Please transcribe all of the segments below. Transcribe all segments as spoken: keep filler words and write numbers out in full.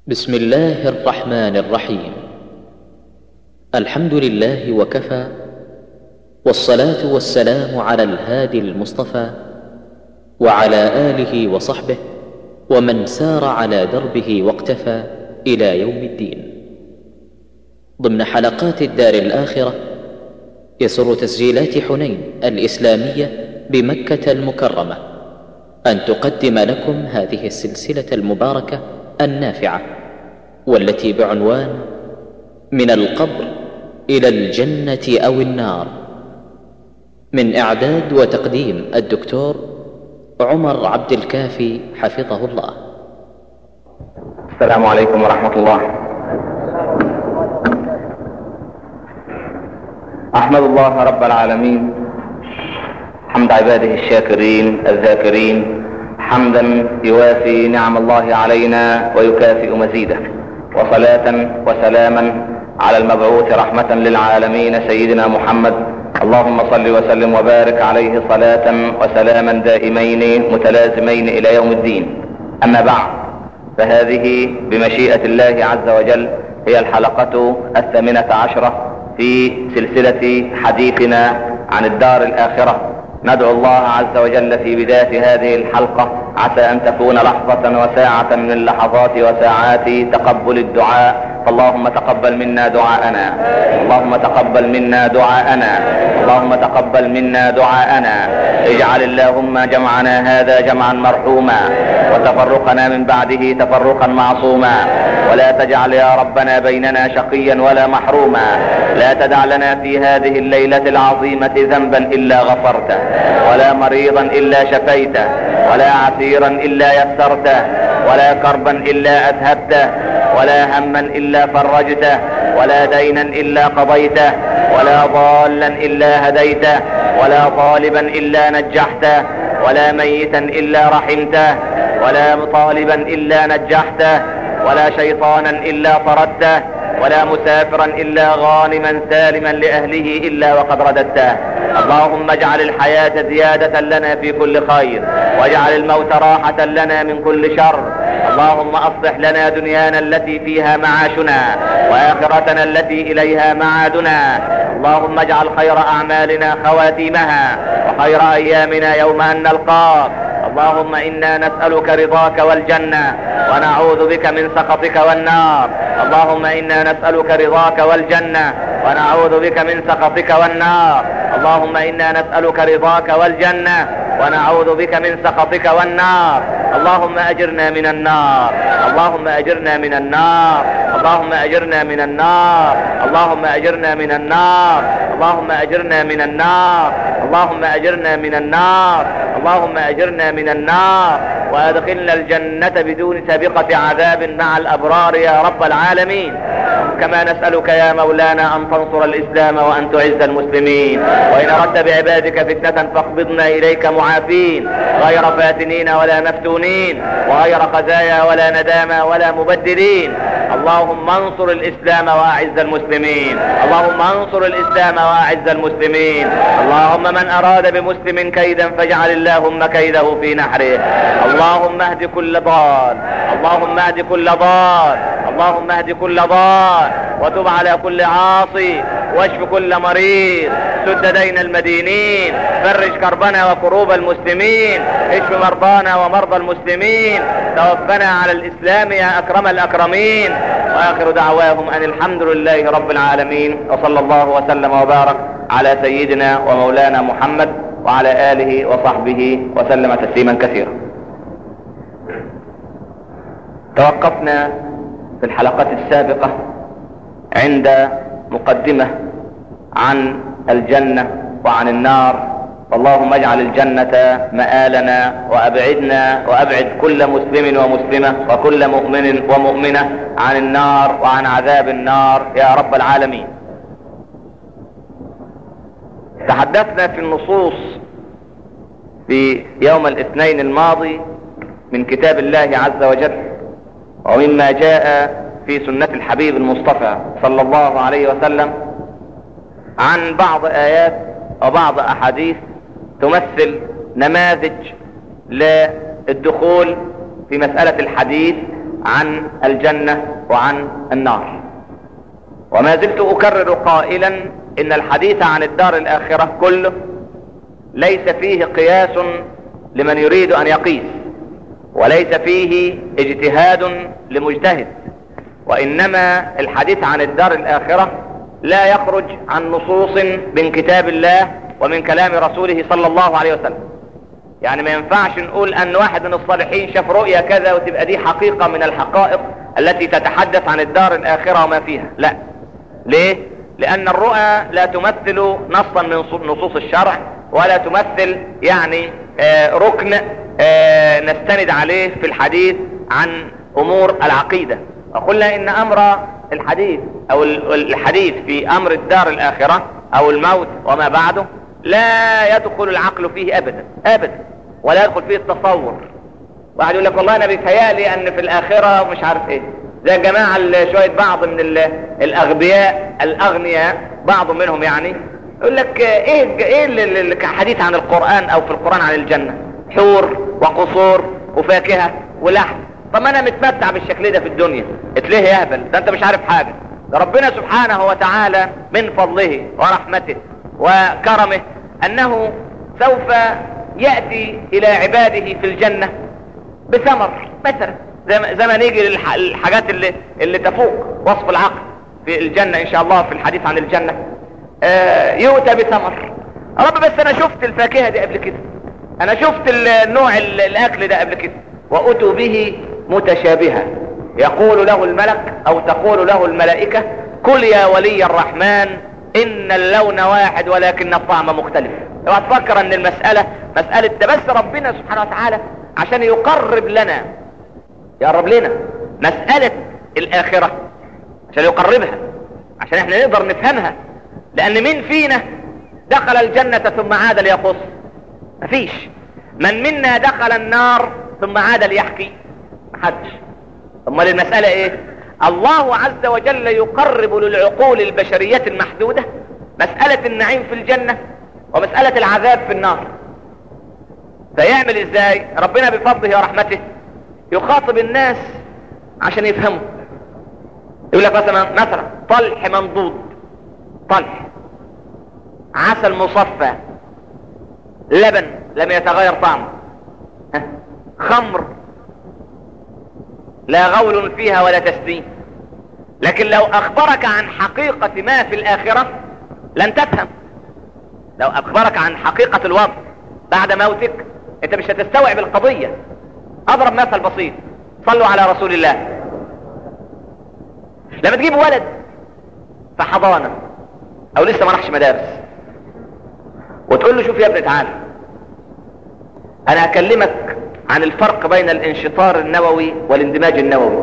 بسم الله الرحمن الرحيم. الحمد لله وكفى، والصلاة والسلام على الهادي المصطفى وعلى آله وصحبه ومن سار على دربه واقتفى إلى يوم الدين. ضمن حلقات الدار الآخرة، يسر تسجيلات حنين الإسلامية بمكة المكرمة أن تقدم لكم هذه السلسلة المباركة النافعة، والتي بعنوان من القبر إلى الجنة أو النار، من إعداد وتقديم الدكتور عمر عبد الكافي حفظه الله. السلام عليكم ورحمة الله. أحمد الله رب العالمين حمد عباده الشاكرين الذاكرين، حمدا يوافي نعم الله علينا ويكافئ مزيده، وصلاة وسلاما على المبعوث رحمة للعالمين سيدنا محمد. اللهم صل وسلم وبارك عليه صلاة وسلاما دائمين متلازمين إلى يوم الدين. أما بعد، فهذه بمشيئة الله عز وجل هي الحلقة الثامنة عشرة في سلسلة حديثنا عن الدار الآخرة. ندعو الله عز وجل في بداية هذه الحلقة عسى أن تكون لحظة وساعة من لحظات وساعات تقبل الدعاء. اللهم تقبل منا دعاءنا، اللهم تقبل منا دعاءنا، اللهم تقبل منا دعاءنا. اجعل اللهم جمعنا هذا جمعا مرحوما، وتفرقنا من بعده تفرقا معصوما، ولا تجعل يا ربنا بيننا شقيا ولا محروما. لا تدع لنا في هذه الليلة العظيمة ذنبا إلا غفرته، ولا مريضا إلا شفيته، ولا عسيرا إلا يسرته، ولا كربا إلا أذهبته، ولا هما إلا فرجته، ولا دينا إلا قضيته، ولا ضالا إلا هديته، ولا طالبا إلا نجحته، ولا ميتا إلا رحمته، ولا طالبا إلا نجحته، ولا شيطانا إلا طردته، ولا مسافرا إلا غانما سالما لأهله إلا وقد رددته. اللهم اجعل الحياة زيادة لنا في كل خير، واجعل الموت راحة لنا من كل شر. اللهم أصلح لنا دنيانا التي فيها معاشنا، وآخرتنا التي إليها معادنا. اللهم اجعل خير أعمالنا خواتيمها، وخير أيامنا يوم أن نلقاك. اللهم إنا نسألك رضاك والجنة، ونعوذ بك من سخطك والنار. اللهم إنا نسألك رضاك والجنة، ونعوذ بك من سخطك والنار. اللهم إنا نسألك رضاك والجنة، ونعوذ بك من سخطك والنار. اللهم أجرنا من النار، اللهم أجرنا من النار، اللهم أجرنا من النار، اللهم أجرنا من النار، اللهم أجرنا من النار، اللهم أجرنا من النار، اللهم أجرنا من النار، وأدخلنا الجنة بدون سابقة عذاب مع الأبرار يا رب العالمين. كما نسألك يا مولانا أن تنصر الإسلام وأن تعز المسلمين، وإن أردت بعبادك فتنة فاقبضنا إليك معافين، غير فاتنين ولا مفتونين، وغير خزايا ولا ندامى ولا مبدلين. اللهم انصر الإسلام وأعز المسلمين، اللهم انصر الإسلام وأعز المسلمين. اللهم من أراد بمسلم كيدا فاجعل اللهم كيده في نحره. اللهم اهد كل ضال، اللهم اهد كل ضال، اللهم اهد كل ضال، وتب على كل عاصي، واشف كل مريض، سد دين المدينين، فرج كربنا وكروب المسلمين، اشف مرضانا ومرضى المسلمين، توفنا على الإسلام يا أكرم الأكرمين. وآخر دعواهم أن الحمد لله رب العالمين، وصلى الله وسلم وبارك على سيدنا ومولانا محمد وعلى آله وصحبه وسلم تسليما كثيرا. توقفنا في الحلقة السابقة عند مقدمة عن الجنة وعن النار. اللهم اجعل الجنة مآلنا، وأبعدنا وأبعد كل مسلم ومسلمة وكل مؤمن ومؤمنة عن النار وعن عذاب النار يا رب العالمين. تحدثنا في النصوص في يوم الاثنين الماضي من كتاب الله عز وجل، ومما جاء في سنة الحبيب المصطفى صلى الله عليه وسلم، عن بعض آيات وبعض أحاديث تمثل نماذج للدخول في مسألة الحديث عن الجنة وعن النار. وما زلت أكرر قائلا إن الحديث عن الدار الآخرة كله ليس فيه قياس لمن يريد أن يقيس، وليس فيه اجتهاد لمجتهد، وإنما الحديث عن الدار الآخرة لا يخرج عن نصوص من كتاب الله ومن كلام رسوله صلى الله عليه وسلم. يعني ما ينفعش نقول أن واحد من الصالحين شاف رؤيا كذا وتبقى دي حقيقة من الحقائق التي تتحدث عن الدار الآخرة وما فيها، لا. ليه؟ لأن الرؤى لا تمثل نصا من نصوص الشرع، ولا تمثل يعني آه ركن آه نستند عليه في الحديث عن أمور العقيدة. وقلنا إن أمر الحديث أو الحديث في أمر الدار الآخرة أو الموت وما بعده لا يدخل العقل فيه أبدا أبدا، ولا يدخل فيه التصور. واحد يقول لك والله أنا بيتهيألي أن في الآخرة مش عارف إيه، زي الجماعة شوية بعض من الأغبياء الأغنياء بعض منهم يعني يقول لك إيه إيه الحديث عن القرآن أو في القرآن عن الجنة؟ حور وقصور وفاكهة ولحم. طب أنا متمتع بالشكل ده في الدنيا، اتليه يا هبل، ده أنت مش عارف حاجة. ده ربنا سبحانه وتعالى من فضله ورحمته وكرمه أنه سوف يأتي إلى عباده في الجنة بثمر مثلا، زي ما نيجي للحاجات اللي, اللي تفوق وصف العقل في الجنة إن شاء الله في الحديث عن الجنة. آه يؤتى بثمر. رب بس أنا شفت الفاكهة دي قبل كده، أنا شفت النوع الأكل ده قبل كده. وأتوا به متشابها يقول له الملك أو تقول له الملائكة كل يا ولي الرحمن إن اللون واحد ولكن الطعم مختلف. لو هتفكر أن المسألة مسألة ده بس ربنا سبحانه وتعالى عشان يقرب لنا يقرب لنا مسألة الآخرة، عشان يقربها، عشان احنا نقدر نفهمها. لأن مين فينا دخل الجنة ثم عاد ليقص؟ مفيش. من منا دخل النار ثم عاد ليحكي؟ محدش. امال المسألة ايه؟ الله عز وجل يقرب للعقول البشرية المحدودة مسألة النعيم في الجنة ومسألة العذاب في النار. فيعمل ازاي؟ ربنا بفضله ورحمته يخاطب الناس عشان يفهموا. يقول لك مثلا مثلا طلح منضود، طلح، عسل مصفى، لبن لم يتغير طعمه، خمر لا غول فيها ولا تسنيم. لكن لو اخبرك عن حقيقة ما في الاخرة لن تفهم. لو اخبرك عن حقيقة الوضع بعد موتك انت مش هتستوعب القضية. اضرب مثل بسيط، صلوا على رسول الله. لما تجيب ولد في حضانة او لسه ما راحش مدارس وتقول له شوف يا ابني تعالى انا اكلمك عن الفرق بين الانشطار النووي والاندماج النووي.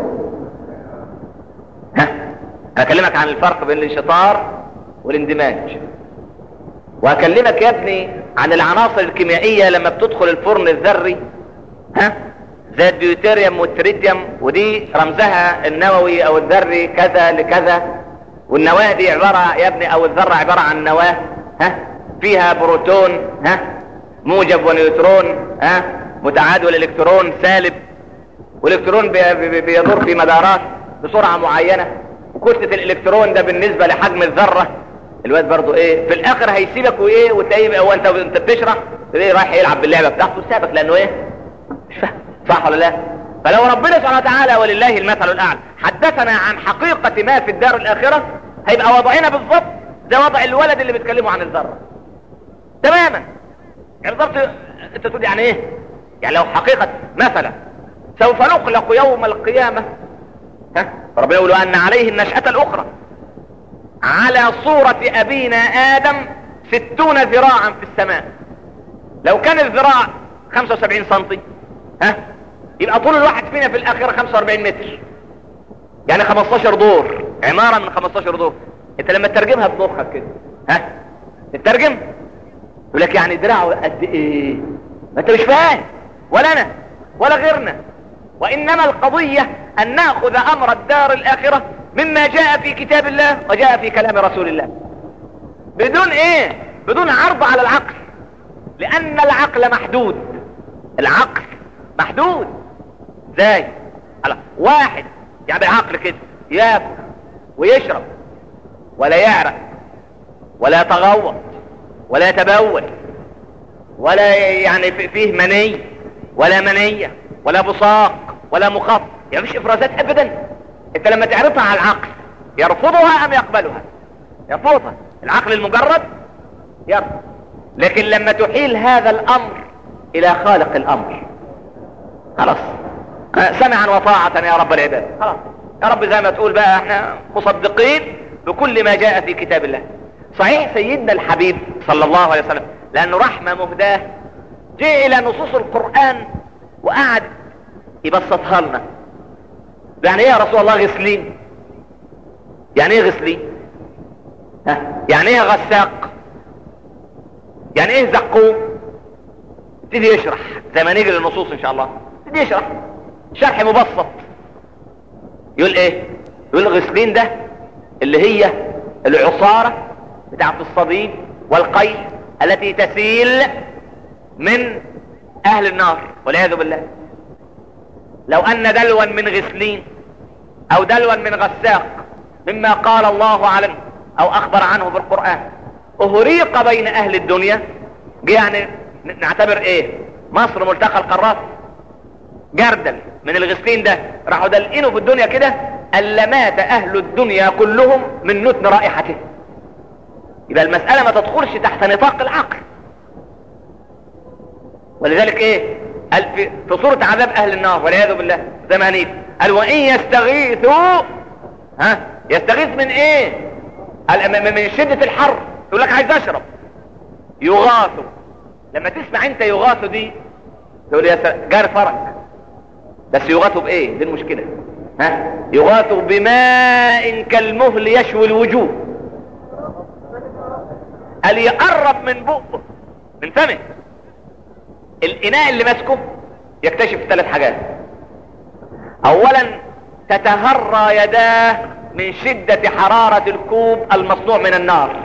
ها انا اكلمك عن الفرق بين الانشطار والاندماج، واكلمك يا ابني عن العناصر الكيميائية لما بتدخل الفرن الذري، ها زي الديوتيريوم والتريتيوم، ودي رمزها النووي او الذري كذا لكذا. والنواة دي عبارة يا ابني او الذرة عبارة عن نواة ها فيها بروتون ها موجب ونيوترون ها متعادل الالكترون سالب، والالكترون بيدور في مدارات بسرعة معينة، وكتلة الالكترون ده بالنسبة لحجم الذرة. الواد برضو ايه في الاخر هيسيبك وايه وتلاقيه هو انت وانت بتشرح تلاقيه رايح يلعب باللعبة بتاعته سابك لانه ايه مش فاهم. صح ولا لا؟ فلو ربنا سبحانه وتعالى ولله المثل الاعلى حدثنا عن حقيقة ما في الدار الاخرة هيبقى وضعنا بالضبط زي وضع الولد اللي بيتكلموا عن الذرة تماما. يعني بالضبط انت تقول يعني ايه؟ يعني لو حقيقة مثلا سوف نخلق يوم القيامة ها ربنا يقول ان عليه النشأة الاخرى على صورة ابينا ادم ستون ذراعا في السماء. لو كان الذراع خمسة وسبعين سنتي ها يبقى طول الواحد فينا في الاخرة خمسة واربعين متر، يعني خمستاشر دور، عمارة من خمستاشر دور. انت لما تترجمها بمخك كده ها تترجم يقول لك يعني دراعه قد ايه؟ ما انت مش فاهم ولا انا ولا غيرنا. وانما القضية ان ناخذ امر الدار الاخرة مما جاء في كتاب الله وجاء في كلام رسول الله بدون ايه؟ بدون عرض على العقل، لان العقل محدود. العقل محدود ازاي؟ على واحد يعني بالعقل كده ياكل ويشرب ولا يعرق ولا يتغوط ولا يتبول ولا يعني فيه مني ولا منية ولا بصاق ولا مخاط، يعني مفيش افرازات ابدا. انت لما تعرضها على العقل يرفضها ام يقبلها؟ يرفضها. العقل المجرد يرفض. لكن لما تحيل هذا الامر الى خالق الامر خلاص سمعا وطاعة يا رب العباد، خلاص يا رب زي ما تقول بقى احنا مصدقين بكل ما جاء في كتاب الله. صحيح سيدنا الحبيب صلى الله عليه وسلم لانه رحمة مهداة جاء الى نصوص القرآن وقعد يبسطها لنا. يعني ايه يا رسول الله غسلين؟ يعني ايه غسلين؟ ها؟ يعني ايه غساق؟ يعني ايه زقوم؟ يبتدي يشرح زي ما نيجي للنصوص ان شاء الله. يبتدي يشرح شرح مبسط. يقول ايه؟ يقول غسلين ده اللي هي العصارة بتاعت الصديد والقيل التي تسيل من اهل النار والعياذ بالله. لو ان دلوا من غسلين او دلوا من غساق مما قال الله عنه او اخبر عنه بالقرآن اهريق بين اهل الدنيا، يعني نعتبر ايه مصر ملتقى القارات، جردل من الغسلين ده راحوا دلقينه في الدنيا كده الا مات اهل الدنيا كلهم من نتن رائحته. يبقى المسألة ما تدخلش تحت نطاق العقل. ولذلك ايه قال في, في صورة عذاب اهل النار والعياذ بالله زمانيت قال وان يستغيثوا، ها يستغيث من ايه؟ قال من شدة الحر يقول لك عايز اشرب، يغاثوا. لما تسمع انت يغاثوا دي تقول يا سلام جار فرج، بس يغاثوا بايه؟ دي المشكلة. ها يغاثوا بماء كالمهل يشوي الوجوه. قال يقرب من بقه من فمه الاناء اللي ماسكه يكتشف ثلاث حاجات. اولا تتهرى يداه من شدة حرارة الكوب المصنوع من النار،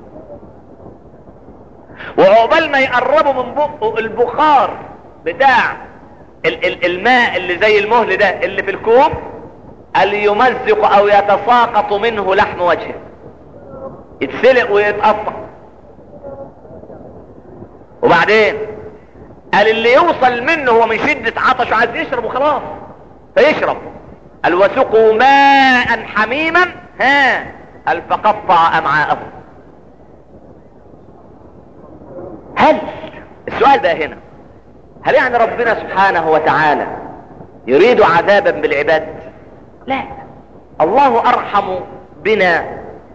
وعقبال ما يقربوا من بقه البخار بتاع ال ال الماء اللي زي المهل ده اللي في الكوب قال يمزق او يتساقط منه لحم وجهه، يتسلق ويتقطع. وبعدين قال اللي يوصل منه هو من شدة عطشه عايز يشرب وخلاص فيشرب. قال وسقوا ماء حميما ها قال فقطع امعاءه. هل السؤال بقى هنا هل يعني ربنا سبحانه وتعالى يريد عذابا بالعباد؟ لا، الله ارحم بنا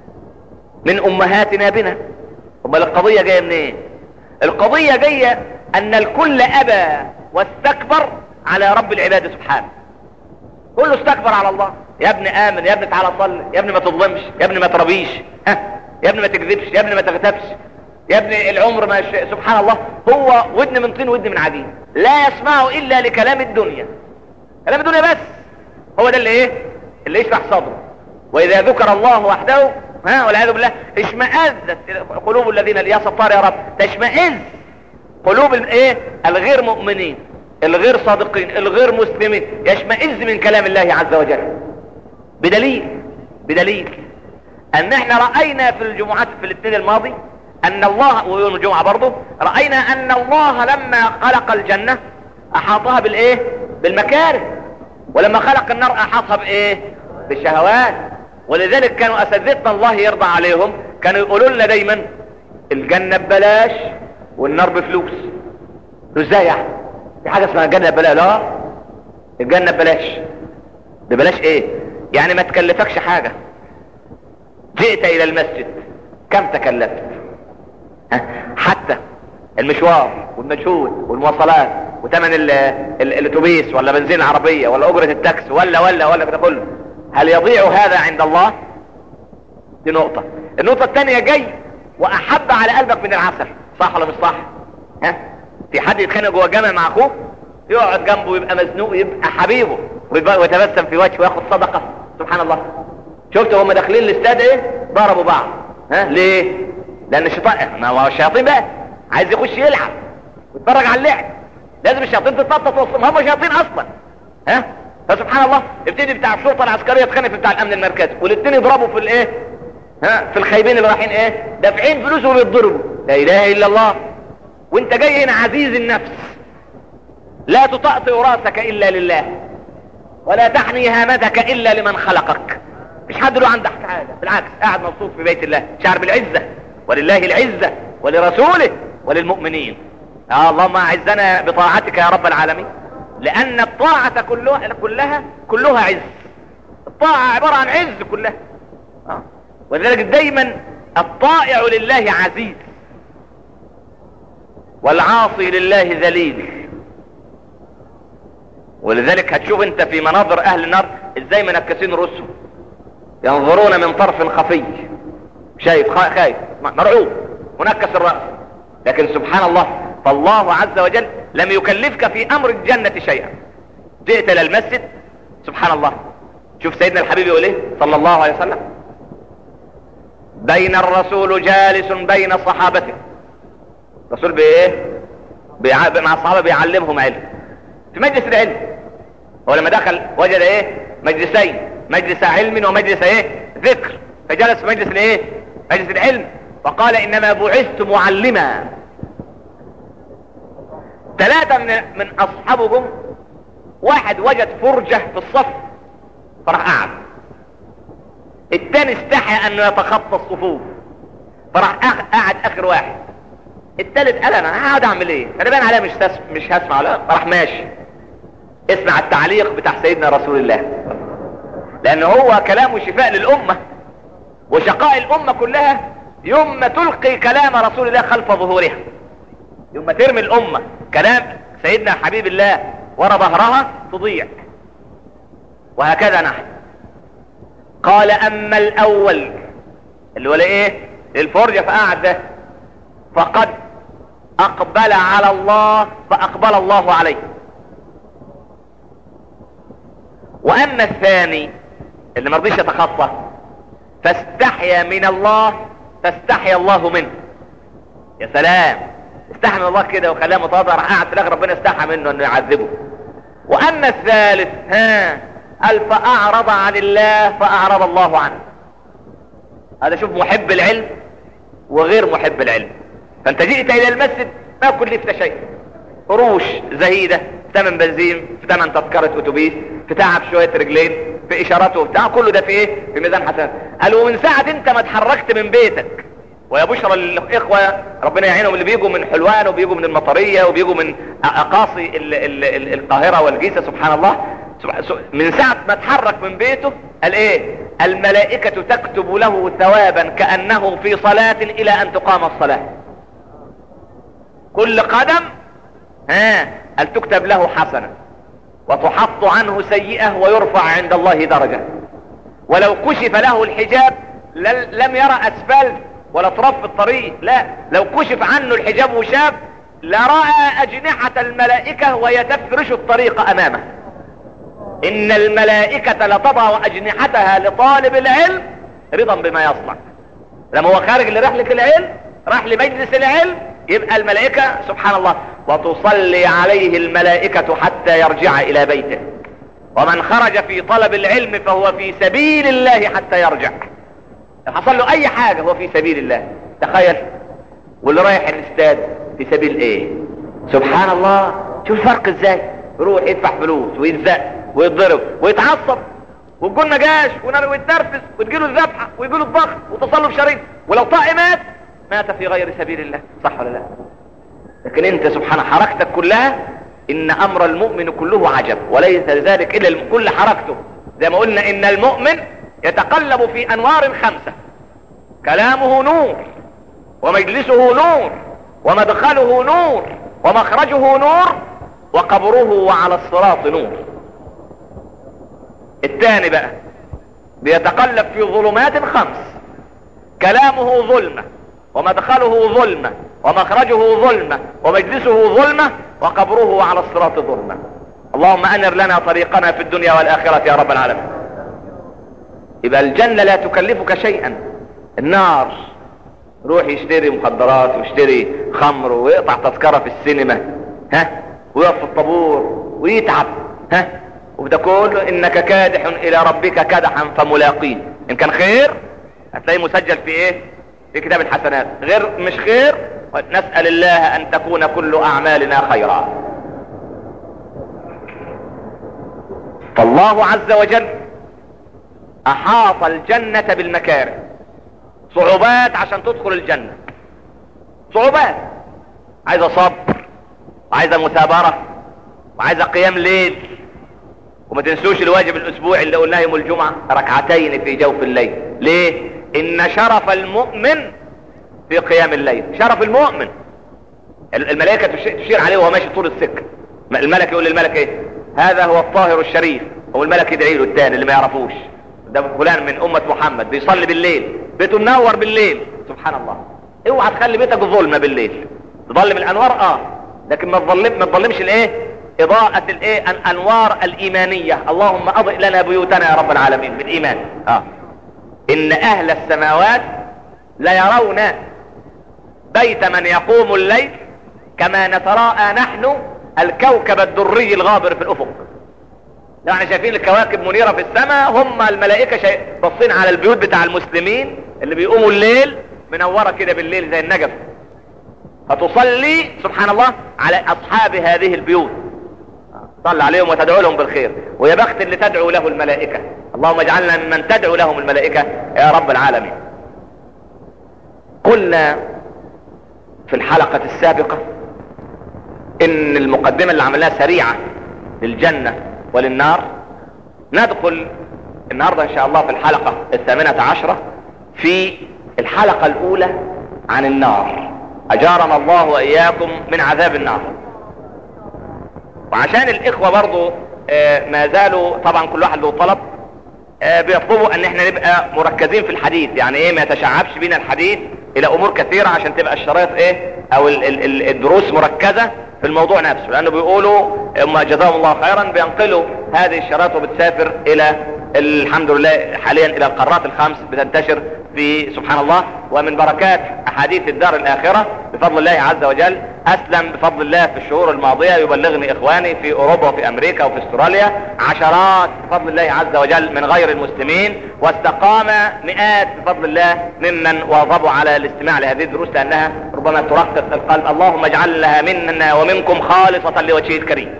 من امهاتنا بنا. امال القضية جاية منين؟ إيه؟ القضية جاية ان الكل ابى واستكبر على رب العباد سبحانه. كله استكبر على الله. يا ابني امن، يا ابني تعالى صلي، يا ابني ما تظلمش، يا ابني ما تربيش، ها يا ابني ما تكذبش، يا ابني ما تغتابش، يا ابني العمر ما ش... سبحان الله هو ودن من طين ودن من عجين، لا يسمعه الا لكلام الدنيا. كلام الدنيا بس هو ده اللي ايه اللي يشرح صدره. واذا ذكر الله وحده ها والعياذ بالله اشمئزت قلوب الذين يا ستار يا رب تشمئز قلوب الايه الغير مؤمنين الغير صادقين الغير مسلمين، يشمئز من كلام الله عز وجل. بدليل بدليل ان احنا رأينا في الجمعات في الاثنين الماضي ان الله ويوم الجمعة برضه رأينا ان الله لما خلق الجنة احاطها بالايه بالمكاره، ولما خلق النار احاطها بايه بالشهوات. ولذلك كانوا اساتذتنا الله يرضى عليهم كانوا يقولوا لنا دايما الجنة ببلاش والنار بفلوس. ازاي يعني؟ في حاجة اسمها الجنة ببلاش؟ لا، الجنة ببلاش. ببلاش ايه؟ يعني ما تكلفكش حاجة. جئت الى المسجد كم تكلفت؟ حتى المشوار والمجهود والمواصلات وثمن الاتوبيس ولا بنزين العربية ولا اجرة التاكس ولا ولا ولا كده كله، هل يضيع هذا عند الله؟ دي نقطة. النقطة الثانية جاي واحب على قلبك من العسل، صح ولا مش صح؟ ها؟ في حد يتخانق جوه الجامع مع اخوه يقعد جنبه يبقى مزنوق يبقى حبيبه ويتبسم في وجهه وياخد صدقة. سبحان الله. شفتوا هم داخلين الاستاد ايه؟ ضربوا بعض. ها ليه؟ لان الشيطان، ما هو الشياطين بقى عايز يخش يلعب ويتفرج على اللعب، لازم الشياطين تتنطط وسطهم، هم شياطين اصلا. ها فسبحان الله ابتدي بتاع الشرطه العسكريه يتخانق في بتاع الامن المركزي، والاثنين يضربوا في الايه؟ ها، في الخايبين اللي رايحين ايه؟ دافعين فلوس وبيتضربوا. لا اله الا الله. وانت جاي هنا عزيز النفس، لا تطأطئ راسك الا لله، ولا تحني هامتك الا لمن خلقك. مش حد له عندك حاجه، بالعكس قاعد مبسوط في بيت الله، شعر بالعزه، ولله العزه ولرسوله وللمؤمنين. يا اللهم اعزنا بطاعتك يا رب العالمين، لان الطاعه كلها كلها كلها عز. الطاعه عباره عن عز كلها. اه ولذلك دايما الطائع لله عزيز، والعاصي لله ذليل. ولذلك هتشوف انت في مناظر اهل النار ازاي منكسين رؤوسهم، ينظرون من طرف خفي، شايف خايف مرعوب منكس الرأس. لكن سبحان الله، فالله عز وجل لم يكلفك في امر الجنة شيئا. جئت الى المسجد، سبحان الله، شوف سيدنا الحبيب يقول ايه صلى الله عليه وسلم: بين الرسول جالس بين صحابته. الرسول بايه؟ بيع... مع الصحابة بيعلمهم علم في مجلس العلم. هو لما دخل وجد ايه؟ مجلسين، مجلس علم ومجلس ايه؟ ذكر. فجلس في مجلس الايه؟ مجلس العلم، فقال: انما بعثت معلما. ثلاثة من من اصحابه جم، واحد وجد فرجة في الصف فراح قعد، الثاني استحى انه يتخطى الصفوف فراح قعد اخر واحد، الثالث قال: انا هقعد اعمل ايه؟ انا باين عليا مش تس... مش هسمع، لا فراح ماشي. اسمع التعليق بتاع سيدنا رسول الله، لان هو كلامه شفاء للامة، وشقاء الامة كلها يوم ما تلقي كلام رسول الله خلف ظهورها، يوم ما ترمي الامة كلام سيدنا حبيب الله ورا ظهرها تضيع. وهكذا نحن. قال: اما الاول اللي هو ايه؟ الفرجة فقعد ده، فقد اقبل على الله فاقبل الله عليه. واما الثاني اللي مرضيش يتخطى فاستحيا من الله فاستحيا الله منه. يا سلام، استحى من الله كده وخلاه متواضع، راح قاعد في الاخر ربنا استحى منه انه يعذبه. واما الثالث ها قال: فاعرض عن الله فاعرض الله عنه. هذا شوف محب العلم وغير محب العلم. فانت جئت الى المسجد ما كلفت شيء، قروش زهيدة، في ثمن بنزين، في ثمن تذكرة اتوبيس، في تعب شوية رجلين، في اشارات وبتاع، كله ده في ايه؟ في ميزان حسنات. قالوا من ساعة انت ما اتحركت من بيتك، ويا بشرى للاخوة ربنا يعينهم اللي بيجوا من حلوان وبيجوا من المطرية وبيجوا من اقاصي ال ال ال القاهرة والجيزة، سبحان الله، من ساعة ما اتحرك من بيته قال ايه؟ الملائكة تكتب له ثوابا كأنه في صلاة الى ان تقام الصلاة. كل قدم ها قال تكتب له حسنة وتحط عنه سيئة ويرفع عند الله درجة. ولو كشف له الحجاب لم يرى اسفلت ولا تراب في الطريق، لا، لو كشف عنه الحجاب وشاف لرأى اجنحة الملائكة وهي تفرش الطريق امامه. ان الملائكة لتضع اجنحتها لطالب العلم رضا بما يصنع. لما هو خارج لرحلة العلم، راح لمجلس العلم، يبقى الملائكة سبحان الله وتصلي عليه الملائكة حتى يرجع الى بيته. ومن خرج في طلب العلم فهو في سبيل الله حتى يرجع. حصل له اي حاجة هو في سبيل الله. تخيل. واللي رايح الاستاد في سبيل ايه؟ سبحان الله. شوف الفرق ازاي. يروح يدفع فلوس ويتزق ويتضرب ويتعصب، والجول ما جاش ويتنرفز وتجيله الذبحة ويجيله الضغط وتصلب شريط، ولو طائي مات مات في غير سبيل الله. صح ولا لا؟ لكن انت سبحان حركتك كلها، ان امر المؤمن كله عجب وليس ذلك الا كل حركته. زي ما قلنا ان المؤمن يتقلب في انوار خمسة: كلامه نور، ومجلسه نور، ومدخله نور، ومخرجه نور، وقبره وعلى الصراط نور. الثاني بقى بيتقلب في ظلمات خمس: كلامه ظلمة، ومدخله ظلمة، ومخرجه ظلمة، ومجلسه ظلمة، وقبره على الصراط ظلمة. اللهم انر لنا طريقنا في الدنيا والآخرة يا رب العالمين. يبقى الجنة لا تكلفك شيئا. النار روح يشتري مخدرات ويشتري خمر ويقطع تذكرة في السينما، ها، ويقف في الطابور ويتعب، ها، وده كله انك كادح الى ربك كدحا فملاقيه. ان كان خير هتلاقيه مسجل في ايه؟ في كتاب الحسنات. غير مش خير نسأل الله ان تكون كل اعمالنا خيرا. فالله عز وجل احاط الجنة بالمكاره. صعوبات عشان تدخل الجنة، صعوبات عايزة صبر وعايزة مثابرة وعايزة قيام ليل. وما تنسوش الواجب الاسبوعي اللي قلناه يوم الجمعة، ركعتين في جوف الليل. ليه؟ ان شرف المؤمن في قيام الليل. شرف المؤمن الملائكة تشير عليه وهو ماشي طول السكة. الملك يقول للملك ايه؟ هذا هو الطاهر الشريف. هو الملك يدعي له التاني اللي ما يعرفوش، ده فلان من امة محمد بيصلي بالليل، بيته منور بالليل. سبحان الله. اوعى تخلي بيتك ظلمة بالليل. تظلم الانوار اه، لكن ما تظلم ما تظلمش الايه؟ اضاءة الايه؟ الانوار الايمانية. اللهم اضئ لنا بيوتنا يا رب العالمين بالايمان. اه ان اهل السماوات ليرون بيت من يقوم الليل كما نتراءى نحن الكوكب الدري الغابر في الافق. يعني شايفين الكواكب منيرة في السماء، هم الملائكة شايف بصين على البيوت بتاع المسلمين اللي بيقوموا الليل منورة كده بالليل زي النجف. فتصلي سبحان الله على اصحاب هذه البيوت، صل عليهم وتدعو لهم بالخير. ويا بخت اللي تدعو له الملائكة. اللهم اجعلنا ممن تدعو لهم الملائكة يا رب العالمين. قلنا في الحلقة السابقة ان المقدمة اللي عملناها سريعة للجنة وللنار. ندخل النهاردة ان شاء الله في الحلقة الثامنة عشرة في الحلقة الاولى عن النار. اجارنا الله واياكم من عذاب النار. وعشان الاخوة برضو آه ما زالوا طبعا كل واحد له طلب، آه بيطلبوا ان احنا نبقى مركزين في الحديث. يعني ايه؟ ما يتشعبش بينا الحديث الى امور كثيرة عشان تبقى الشرايط ايه او ال ال ال الدروس مركزة في الموضوع نفسه. لانه بيقولوا اما جزاهم الله خيرا بينقلوا هذه الشرايط وبتسافر الى الحمد لله حاليا الى القارات الخمس، بتنتشر في سبحان الله. ومن بركات احاديث الدار الاخرة بفضل الله عز وجل اسلم بفضل الله في الشهور الماضية يبلغني اخواني في اوروبا وفي امريكا وفي استراليا عشرات بفضل الله عز وجل من غير المسلمين، واستقام مئات بفضل الله ممن واظبوا على الاستماع لهذه الدروس لانها ربما ترقق القلب. اللهم اجعل لها منا ومنكم خالصة لوجهه الكريم.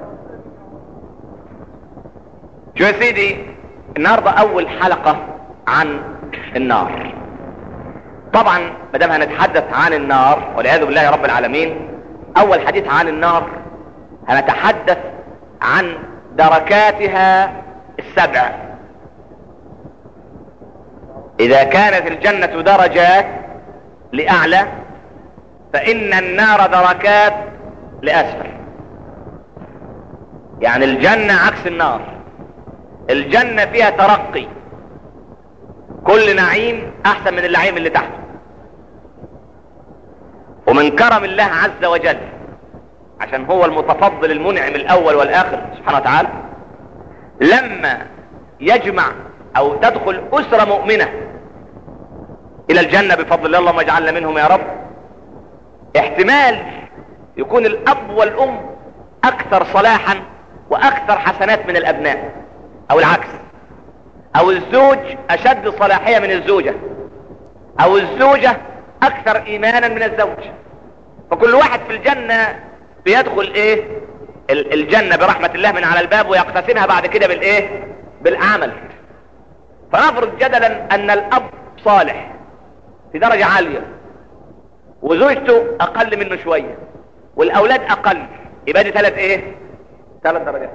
شو يا سيدي؟ النهاردة اول حلقة عن النار. طبعا ما دام هنتحدث عن النار والعياذ بالله رب العالمين، اول حديث عن النار هنتحدث عن دركاتها السبع. اذا كانت الجنة درجات لاعلى فان النار دركات لاسفل. يعني الجنة عكس النار. الجنة فيها ترقي، كل نعيم احسن من النعيم اللي تحته. ومن كرم الله عز وجل عشان هو المتفضل المنعم الاول والاخر سبحانه وتعالى، لما يجمع او تدخل اسرة مؤمنة الى الجنة بفضل الله، اللهم اجعلنا منهم يا رب، احتمال يكون الاب والام اكثر صلاحا واكثر حسنات من الابناء، او العكس، او الزوج اشد صلاحية من الزوجة، او الزوجة اكثر ايمانا من الزوج. فكل واحد في الجنة بيدخل ايه الجنة برحمة الله من على الباب ويقتسمها بعد كده بالايه بالعمل. فنفرض جدلا ان الاب صالح في درجة عالية وزوجته اقل منه شوية والاولاد اقل، يبقى دي ثلاث ايه ثلاث درجات.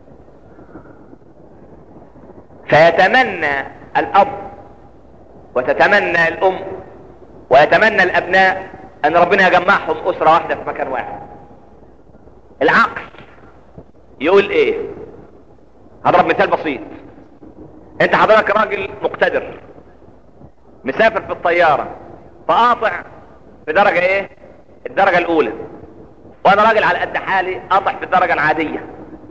فيتمنى الاب وتتمنى الام ويتمنى الابناء ان ربنا يجمعهم اسرة واحدة في مكان واحد. العقل يقول ايه؟ هضرب مثال بسيط. انت حضرتك راجل مقتدر مسافر في الطيارة فقاطع في درجة ايه الدرجة الاولى، وانا راجل على قد حالي قاطع في الدرجة العادية.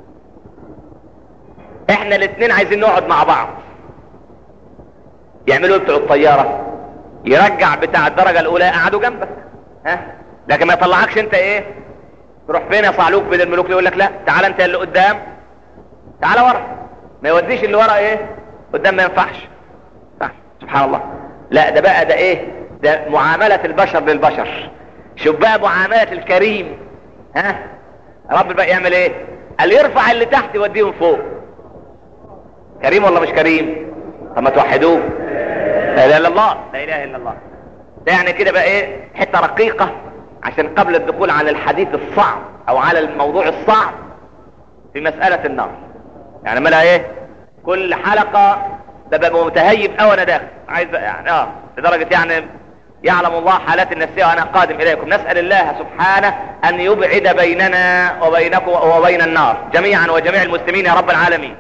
احنا الاثنين عايزين نقعد مع بعض. يعملوا بتوع الطيارة يرجع بتاع الدرجة الاولى قعدوا جنبك، ها، لكن ما يطلعكش انت ايه تروح فين يا صعلوك بين الملوك. يقول لك لا تعال انت اللي قدام تعالى ورا، ما يوديش اللي ورا ايه قدام، ما ينفعش. سبحان الله. لا ده بقى ده ايه، ده معاملة البشر للبشر. شوف بقى معاملة الكريم، ها رب بقى يعمل ايه؟ قال يرفع اللي تحت يوديهم فوق. كريم ولا مش كريم؟ طب ما توحدوه. لا اله الا الله، لا اله الا الله. ده يعني كده بقى ايه، حتة رقيقة عشان قبل الدخول على الحديث الصعب او على الموضوع الصعب في مسألة النار. يعني مالها ايه كل حلقة ده ببقى متهيب اوي انا داخل عايز يعني اه لدرجة يعني يعلم الله حالات النفسية وانا قادم اليكم. نسأل الله سبحانه ان يبعد بيننا وبينكم وبين النار جميعا وجميع المسلمين يا رب العالمين.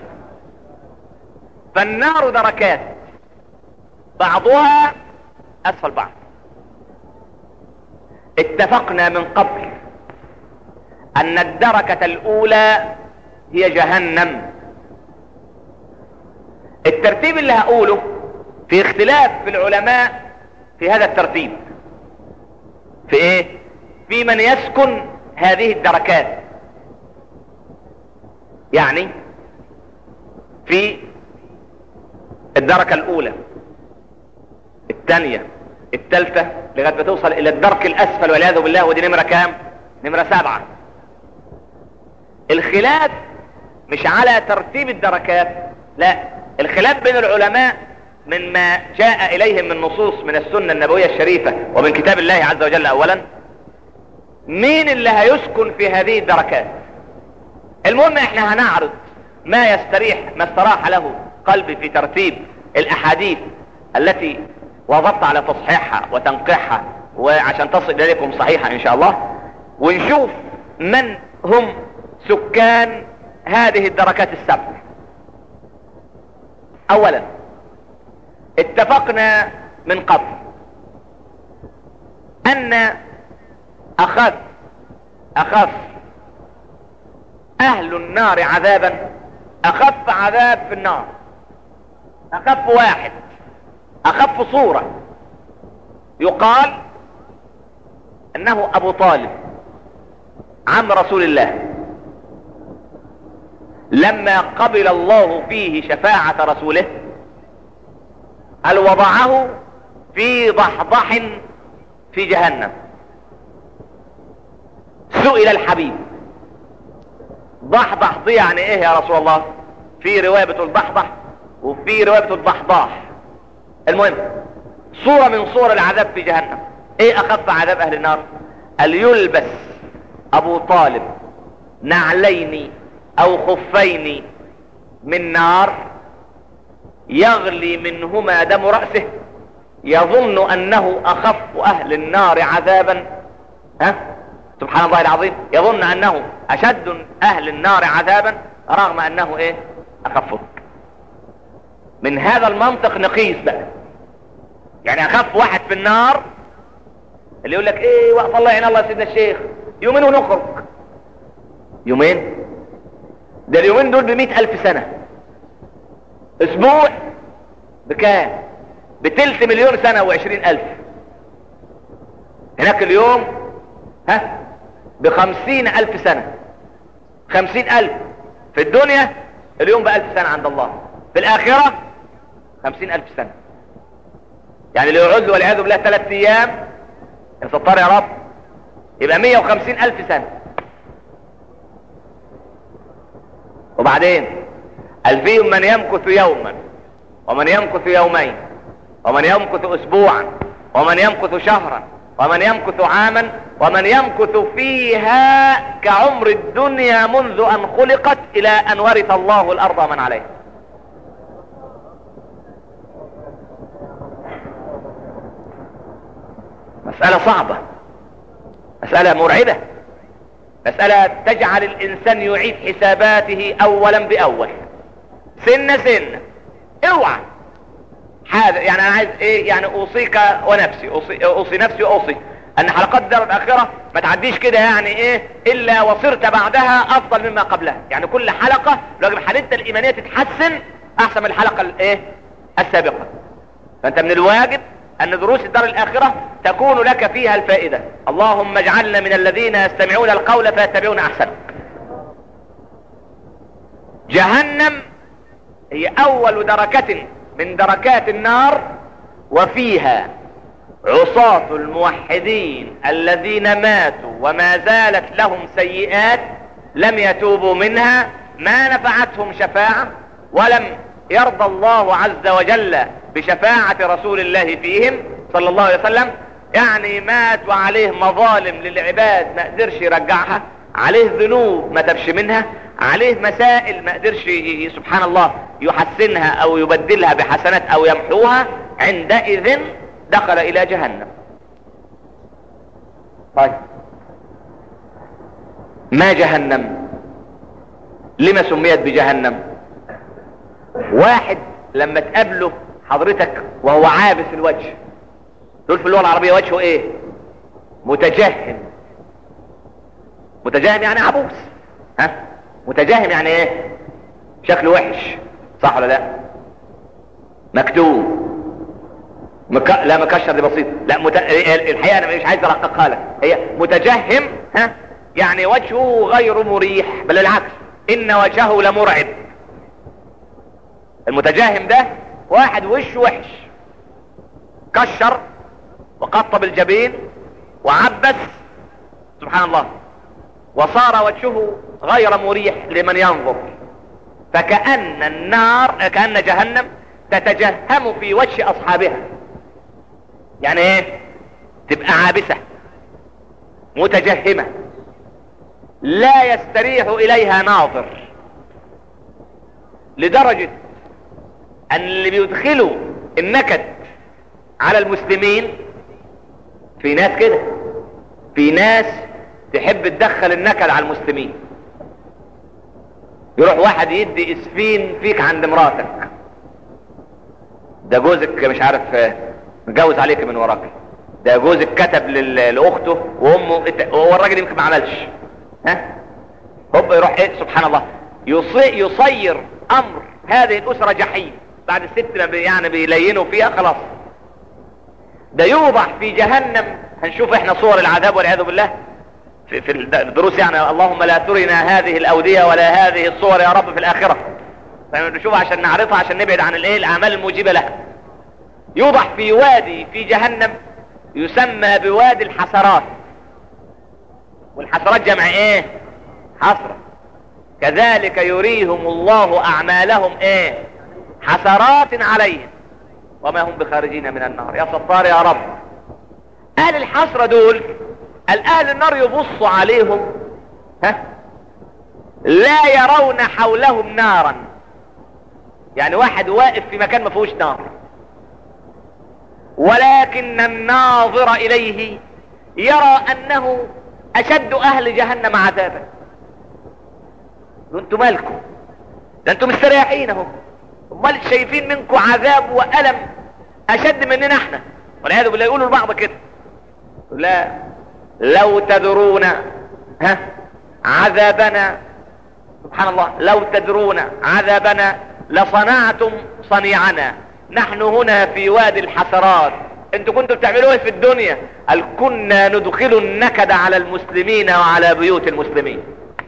فالنار دركات بعضها اسفل بعض. اتفقنا من قبل ان الدركة الاولى هي جهنم. الترتيب اللي هقوله في اختلاف في العلماء في هذا الترتيب. في ايه؟ في من يسكن هذه الدركات. يعني في الدركة الاولى، الثانية، الثالثة، لغاية ما توصل الى الدرك الاسفل والعياذ بالله، ودي نمرة كام؟ نمرة سبعة. الخلاف مش على ترتيب الدركات، لا، الخلاف بين العلماء من ما جاء اليهم من نصوص من السنة النبوية الشريفة ومن كتاب الله عز وجل. اولا مين اللي هيسكن في هذه الدركات؟ المهم احنا هنعرض ما يستريح ما استراح له قلبي في ترتيب الاحاديث التي وضبط على تصحيحها وتنقيحها وعشان تصل اليكم صحيحة ان شاء الله، ونشوف من هم سكان هذه الدركات السبع. اولا اتفقنا من قبل ان اخف اخف اهل النار عذابا، اخف عذاب في النار، اخف واحد، اخف صورة يقال انه ابو طالب عم رسول الله، لما قبل الله فيه شفاعة رسوله قال وضعه في ضحضح في جهنم. سئل الحبيب ضحضح دي يعني ايه يا رسول الله؟ في رواية بتقول ضحضح وفي رواية بتقول ضحضاح. المهم صورة من صور العذاب في جهنم. ايه اخف عذاب اهل النار؟ قال يلبس ابو طالب نعلين او خفين من نار يغلي منهما دم رأسه، يظن انه اخف اهل النار عذابا. ها سبحان الله العظيم، يظن انه اشد اهل النار عذابا رغم انه ايه اخفه. من هذا المنطق نقيس بقى، يعني اخف واحد في النار اللي يقول لك ايه وقف الله يعين الله سيدنا الشيخ يومين ونخرج. يومين؟ ده اليومين دول بمئة الف سنة. اسبوع بكام؟ بتلت مليون سنة وعشرين الف. هناك اليوم ها بخمسين الف سنة. خمسين الف في الدنيا، اليوم بألف سنة عند الله، في الاخرة خمسين الف سنة. يعني اللي يقعد له والعياذ بالله ثلاث ايام يا ستار يا رب يبقى مئة وخمسين الف سنة. وبعدين قال فيهم من يمكث يوما ومن يمكث يومين ومن يمكث اسبوعا ومن يمكث شهرا ومن يمكث عاما ومن يمكث فيها كعمر الدنيا منذ ان خلقت الى ان ورث الله الارض ومن عليها. مسألة صعبة، مسألة مرعبة، مسألة تجعل الانسان يعيد حساباته اولا باول، سنة سنة. اوعى هذا يعني انا عايز ايه، يعني اوصيك ونفسي، اوصي, أوصي نفسي واوصي ان حلقات الدار الاخرة ما تعديش كده يعني ايه الا وصرت بعدها افضل مما قبلها. يعني كل حلقة لو حالتنا الايمانية تتحسن احسن من الحلقة الايه السابقة. فانت من الواجب ان دروس الدار الاخرة تكون لك فيها الفائدة. اللهم اجعلنا من الذين يستمعون القول فيتبعون احسنه. جهنم هي اول دركة من دركات النار، وفيها عصاة الموحدين الذين ماتوا وما زالت لهم سيئات لم يتوبوا منها، ما نفعتهم شفاعة، ولم يرضى الله عز وجل بشفاعة رسول الله فيهم صلى الله عليه وسلم. يعني مات وعليه مظالم للعباد ما قدرش يرجعها، عليه ذنوب ما تبش منها، عليه مسائل ما قدرش سبحان الله يحسنها او يبدلها بحسنات او يمحوها، عندئذ دخل الى جهنم. طيب ما جهنم؟ لما سميت بجهنم؟ واحد لما تقابله حضرتك وهو عابس الوجه، دول في اللغة العربية وجهه ايه؟ متجهم. متجهم يعني عبوس، ها؟ متجهم يعني ايه؟ شكله وحش، صح ولا لا؟ مكتوب مك... لا مكشر دي بسيط، لا مت... الحقيقة انا مش عايز ارققها لك، هي متجهم، ها؟ يعني وجهه غير مريح، بل العكس، ان وجهه لمرعب. المتجهم ده واحد وشه وحش، كشر وقطب الجبين وعبس سبحان الله، وصار وجهه غير مريح لمن ينظر. فكأن النار كأن جهنم تتجهم في وجه اصحابها. يعني ايه؟ تبقى عابسة متجهمة لا يستريح اليها ناظر، لدرجة ان اللي بيدخلوا النكد على المسلمين، في ناس كده، في ناس تحب تدخل النكد على المسلمين. يروح واحد يدي اسفين فيك عند مراتك، ده جوزك مش عارف متجوز عليك من وراك، ده جوزك كتب لاخته وامه، هو الراجل يمكن ما عملش، ها؟ هوب يروح ايه سبحان الله يصي يصير امر هذه الاسرة جحيم. بعد الست ما بي يعني بيلينوا فيها خلاص، ده يوضع في جهنم. هنشوف احنا صور العذاب والعياذ بالله في, في الدروس، يعني اللهم لا ترنا هذه الاودية ولا هذه الصور يا رب في الاخرة، فنشوفها عشان نعرفها، عشان نبعد عن الايه الاعمال الموجبة لها. يوضع في وادي في جهنم يسمى بوادي الحسرات، والحسرات جمع ايه؟ حسرة. كذلك يريهم الله اعمالهم ايه؟ حسرات عليهم وما هم بخارجين من النار. يا ستار يا رب. اهل الحسرة دول الاهل النار يبصوا عليهم، ها؟ لا يرون حولهم نارا، يعني واحد واقف في مكان ما فيهوش نار، ولكن الناظر اليه يرى انه اشد اهل جهنم عذابا. انتم مالكم؟ ده انتم مستريحين اهو، امال شايفين منكم عذاب والم اشد مننا احنا والعياذ بالله. يقولوا لبعض كده، لا لو تدرون ها عذابنا، سبحان الله، لو تدرون عذابنا لصنعتم صنيعنا، نحن هنا في وادي الحسرات، انتوا كنتوا بتعملوا ايه في الدنيا؟ قال كنا ندخل النكد على المسلمين وعلى بيوت المسلمين.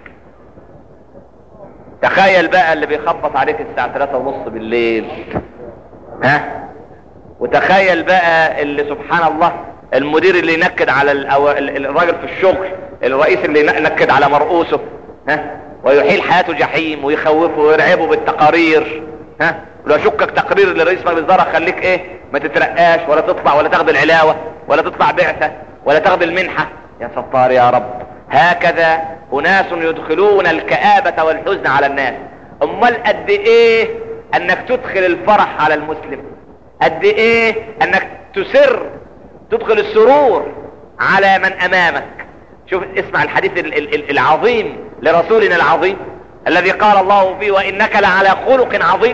تخيل بقى اللي بيخبط عليك الساعة ثلاثة ونص بالليل، ها؟ وتخيل بقى اللي سبحان الله المدير اللي ينكد على الراجل في الشغل، الرئيس اللي ينكد على مرؤوسه، ها؟ ويحيل حياته جحيم ويخوفه ويرعبه بالتقارير، ها؟ ولو شكك تقرير لرئيس مجلس الإدارة خليك ايه؟ ما تترقاش ولا تطلع ولا تاخد العلاوة ولا تطلع بعثة ولا تاخد المنحة. يا ستار يا رب. هكذا أناس يدخلون الكآبة والحزن على الناس. امال قد ايه انك تدخل الفرح على المسلم، قد ايه انك تسر تدخل السرور على من امامك. شوف اسمع الحديث العظيم لرسولنا العظيم الذي قال الله فيه وانك لعلى خلق عظيم.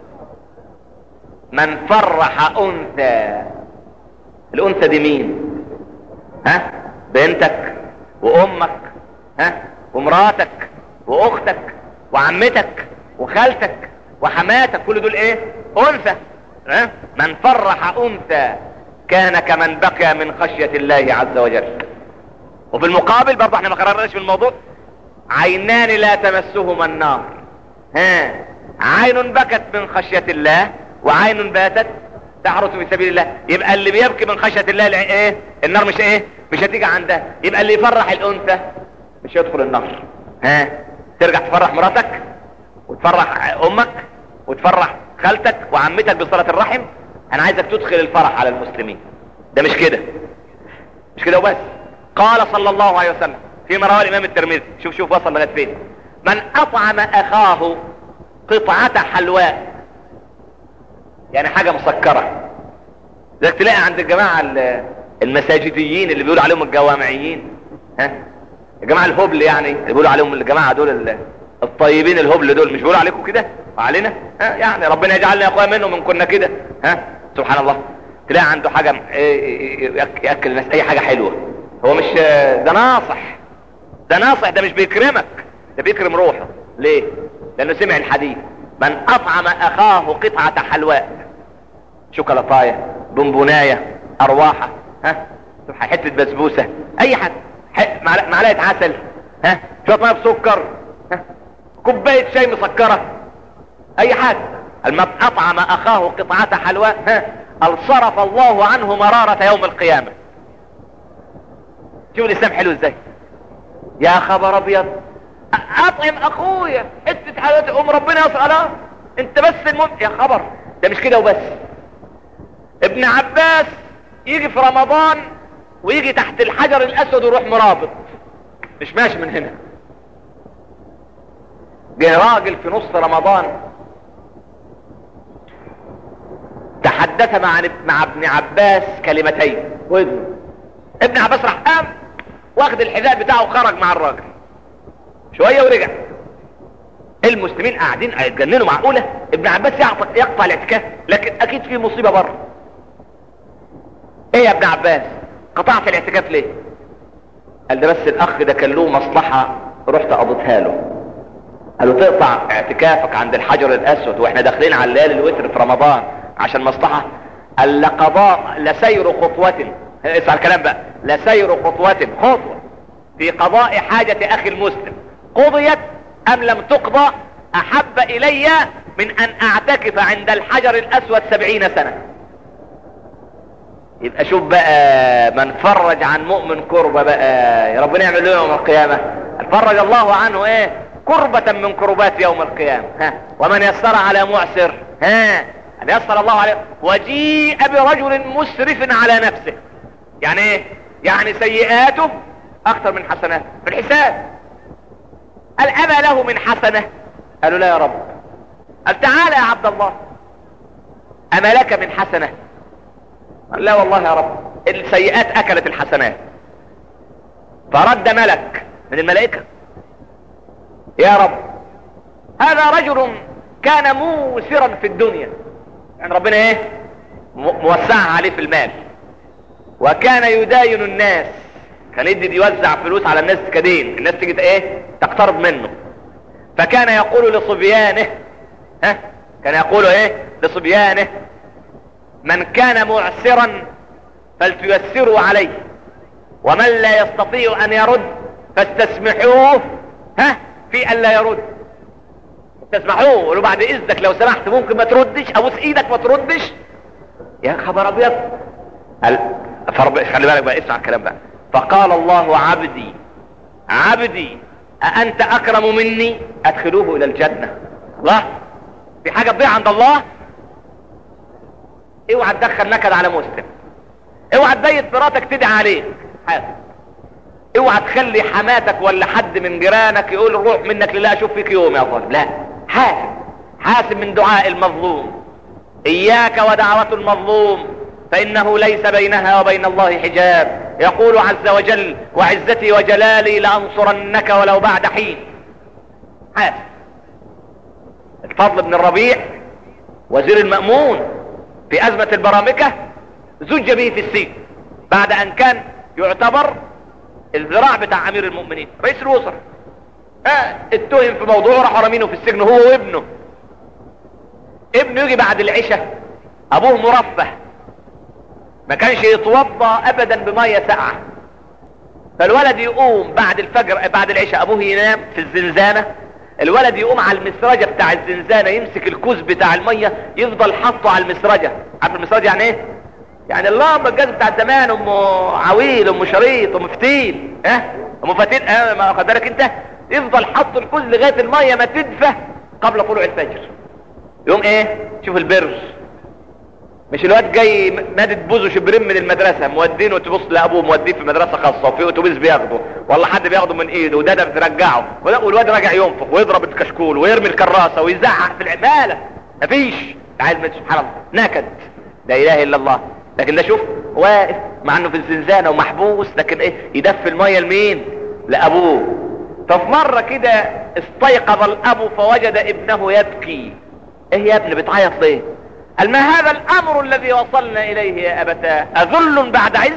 من فرح انثى، الانثى دي مين؟ ها؟ بنتك وامك، ها؟ ومراتك واختك وعمتك وخالتك وحماتك، كل دول ايه؟ انثى. ها؟ من فرح انثى كان كمن بقي من خشية الله عز وجل. وفي المقابل برضه احنا ما قررناش في الموضوع، عينان لا تمسهما النار ها، عين بكت من خشية الله وعين باتت تحرس في سبيل الله. يبقى اللي بيبكي من خشية الله ايه؟ النار مش ايه؟ مش هتيجي عندها. يبقى اللي يفرح الانثى مش يدخل النار. ها، ترجع تفرح مراتك وتفرح امك وتفرح خالتك وعمتك بصلة الرحم. انا عايزك تدخل الفرح على المسلمين. ده مش كده، مش كده وبس. قال صلى الله عليه وسلم فيما رواه الامام الترمذي، شوف شوف وصل لغايه فين: من اطعم اخاه قطعة حلواء، يعني حاجة مسكرة. لذلك تلاقي عند الجماعة المساجديين اللي بيقولوا عليهم الجوامعيين، ها، الجماعة الهبل يعني اللي بيقولوا عليهم الجماعة دول الطيبين الهبل دول، مش بيقولوا عليكم كده وعلينا؟ ها، يعني ربنا يجعلنا يا اخويا منهم من كنا كده. ها، سبحان الله. تلاقي عنده حاجة يأكل الناس اي حاجة حلوة. هو مش ده ناصح، ده ناصح، ده مش بيكرمك، ده بيكرم روحه. ليه؟ لانه سمع الحديث: من اطعم اخاه قطعة حلواء، شوكولاتاية، بونبوناية، ارواحة، ها، حتة بسبوسة، اي حاجة، معلقة عسل، ها، شوية ميه بسكر، ها، كوباية شاي مسكرة، اي حاجة. من اطعم اخاه قطعة حلواء، ها، صرف الله عنه مرارة يوم القيامة. شوف الاسلام حلو ازاي. يا خبر ابيض، اطعم اخويا حته حلويات ام ربنا يسألها انت بس المهم. يا خبر، ده مش كده وبس. ابن عباس يجي في رمضان ويجي تحت الحجر الاسود ويروح مرابط، مش ماشي من هنا. جه راجل في نص رمضان تحدث مع مع ابن عباس كلمتين وابنه. ابن عباس راح قام واخد الحذاء بتاعه وخرج مع الراجل شوية ورجع. المسلمين قاعدين هيتجننوا. معقولة ابن عباس يقطع الاعتكاف؟ لكن اكيد في مصيبة بره. ايه يا ابن عباس قطعت الاعتكاف ليه؟ قال ده بس الاخ ده كان له مصلحة رحت قضيتها له. قال له تقطع اعتكافك عند الحجر الاسود واحنا داخلين على الليالي الوتر في رمضان عشان مصلحة؟ قال لقضاء لسير خطوة، اسمع الكلام بقى، لسير خطوة خطوة في قضاء حاجة اخي المسلم قضيت ام لم تقضى احب الي من ان اعتكف عند الحجر الاسود سبعين سنة. يبقى شوف بقى، من فرج عن مؤمن كربة بقى يا ربنا يعمل له يوم القيامة. فرج الله عنه ايه؟ كربة من كربات يوم القيامة. ها، ومن يسر على معسر، ها، ان يسر الله عليه. وجيء برجل مسرف على نفسه، يعني ايه؟ يعني سيئاته اكثر من حسناته في الحساب. قال اما له من حسنة؟ قالوا لا يا رب. قال تعالى يا عبد الله، اما لك من حسنة؟ قال لا والله يا رب، السيئات اكلت الحسنات. فرد ملك من الملائكة: يا رب هذا رجل كان موسرا في الدنيا، يعني ربنا ايه؟ موسعها عليه في المال، وكان يداين الناس، كان يدي يوزع فلوس على الناس كدين، الناس تيجي ايه؟ تقترض منه. فكان يقول لصبيانه، ها، كان يقول ايه لصبيانه: من كان معسرا فلتيسروا عليه، ومن لا يستطيع ان يرد فاستسمحوه، ها، في ان لا يرد. تسمحوه، قولوا بعد اذنك لو سمحت ممكن ما تردش، ابوس ايدك ما تردش. يا خبر ابيض. فرب... خلي بالك بقى، اسمع الكلام بقى. فقال الله: عبدي عبدي أأنت أكرم مني؟ أدخلوه إلى الجنة. الله، في حاجة تضيع عند الله؟ اوعى تدخل نكد على مسلم، اوعى تبيت مراتك تدعي عليك، حاسب. اوعى تخلي حماتك ولا حد من جيرانك يقول روح منك لله اشوف فيك يوم يا ظالم. لا، حاسب، حاسب من دعاء المظلوم. اياك ودعوة المظلوم فانه ليس بينها وبين الله حجاب. يقول عز وجل: وعزتي وجلالي لانصرنك ولو بعد حين. حاسب. الفضل بن الربيع وزير المأمون في ازمة البرامكة زج به في السجن بعد ان كان يعتبر الذراع بتاع امير المؤمنين رئيس الوزراء. اه اتهم في موضوع، راح رمينه في السجن هو وابنه. ابنه يجي بعد العشاء، ابوه مرفه، ما كانش يتوضا ابدا بميه ساقعه. فالولد يقوم بعد الفجر بعد العشاء، ابوه ينام في الزنزانه الولد يقوم على المسرجة بتاع الزنزانة، يمسك الكوز بتاع المية يفضل حاطه على المسرجة. عارف المسرجة يعني ايه؟ يعني اللمبة الجاز بتاع زمان، ام عويل، ام شريط، ام فتيل، ها ام فتيل، اه ما واخد بالك انت؟ يفضل حط الكوز لغاية المية ما تدفى قبل طلوع الفجر. يقوم ايه؟ شوف البر، مش الواد جاي مادد بوزه شبرين من المدرسة مودينه، تبص لابوه موديه في مدرسة خاصة وفي اتوبيس بياخده، والله حد بياخده من ايده وده بترجعه، والواد راجع ينفخ ويضرب الكشكول ويرمي الكراسة ويزعق في العمالة. مفيش تعال، سبحان الله، نكد، لا اله الا الله. لكن ده شوف واقف مع انه في الزنزانة ومحبوس، لكن ايه؟ يدفي المية لمين؟ لابوه. ففي مرة كده استيقظ الاب فوجد ابنه يبكي. ايه يا ابني بتعيط ليه؟ قال ما هذا الامر الذي وصلنا اليه يا ابتاه؟ اذل بعد عز.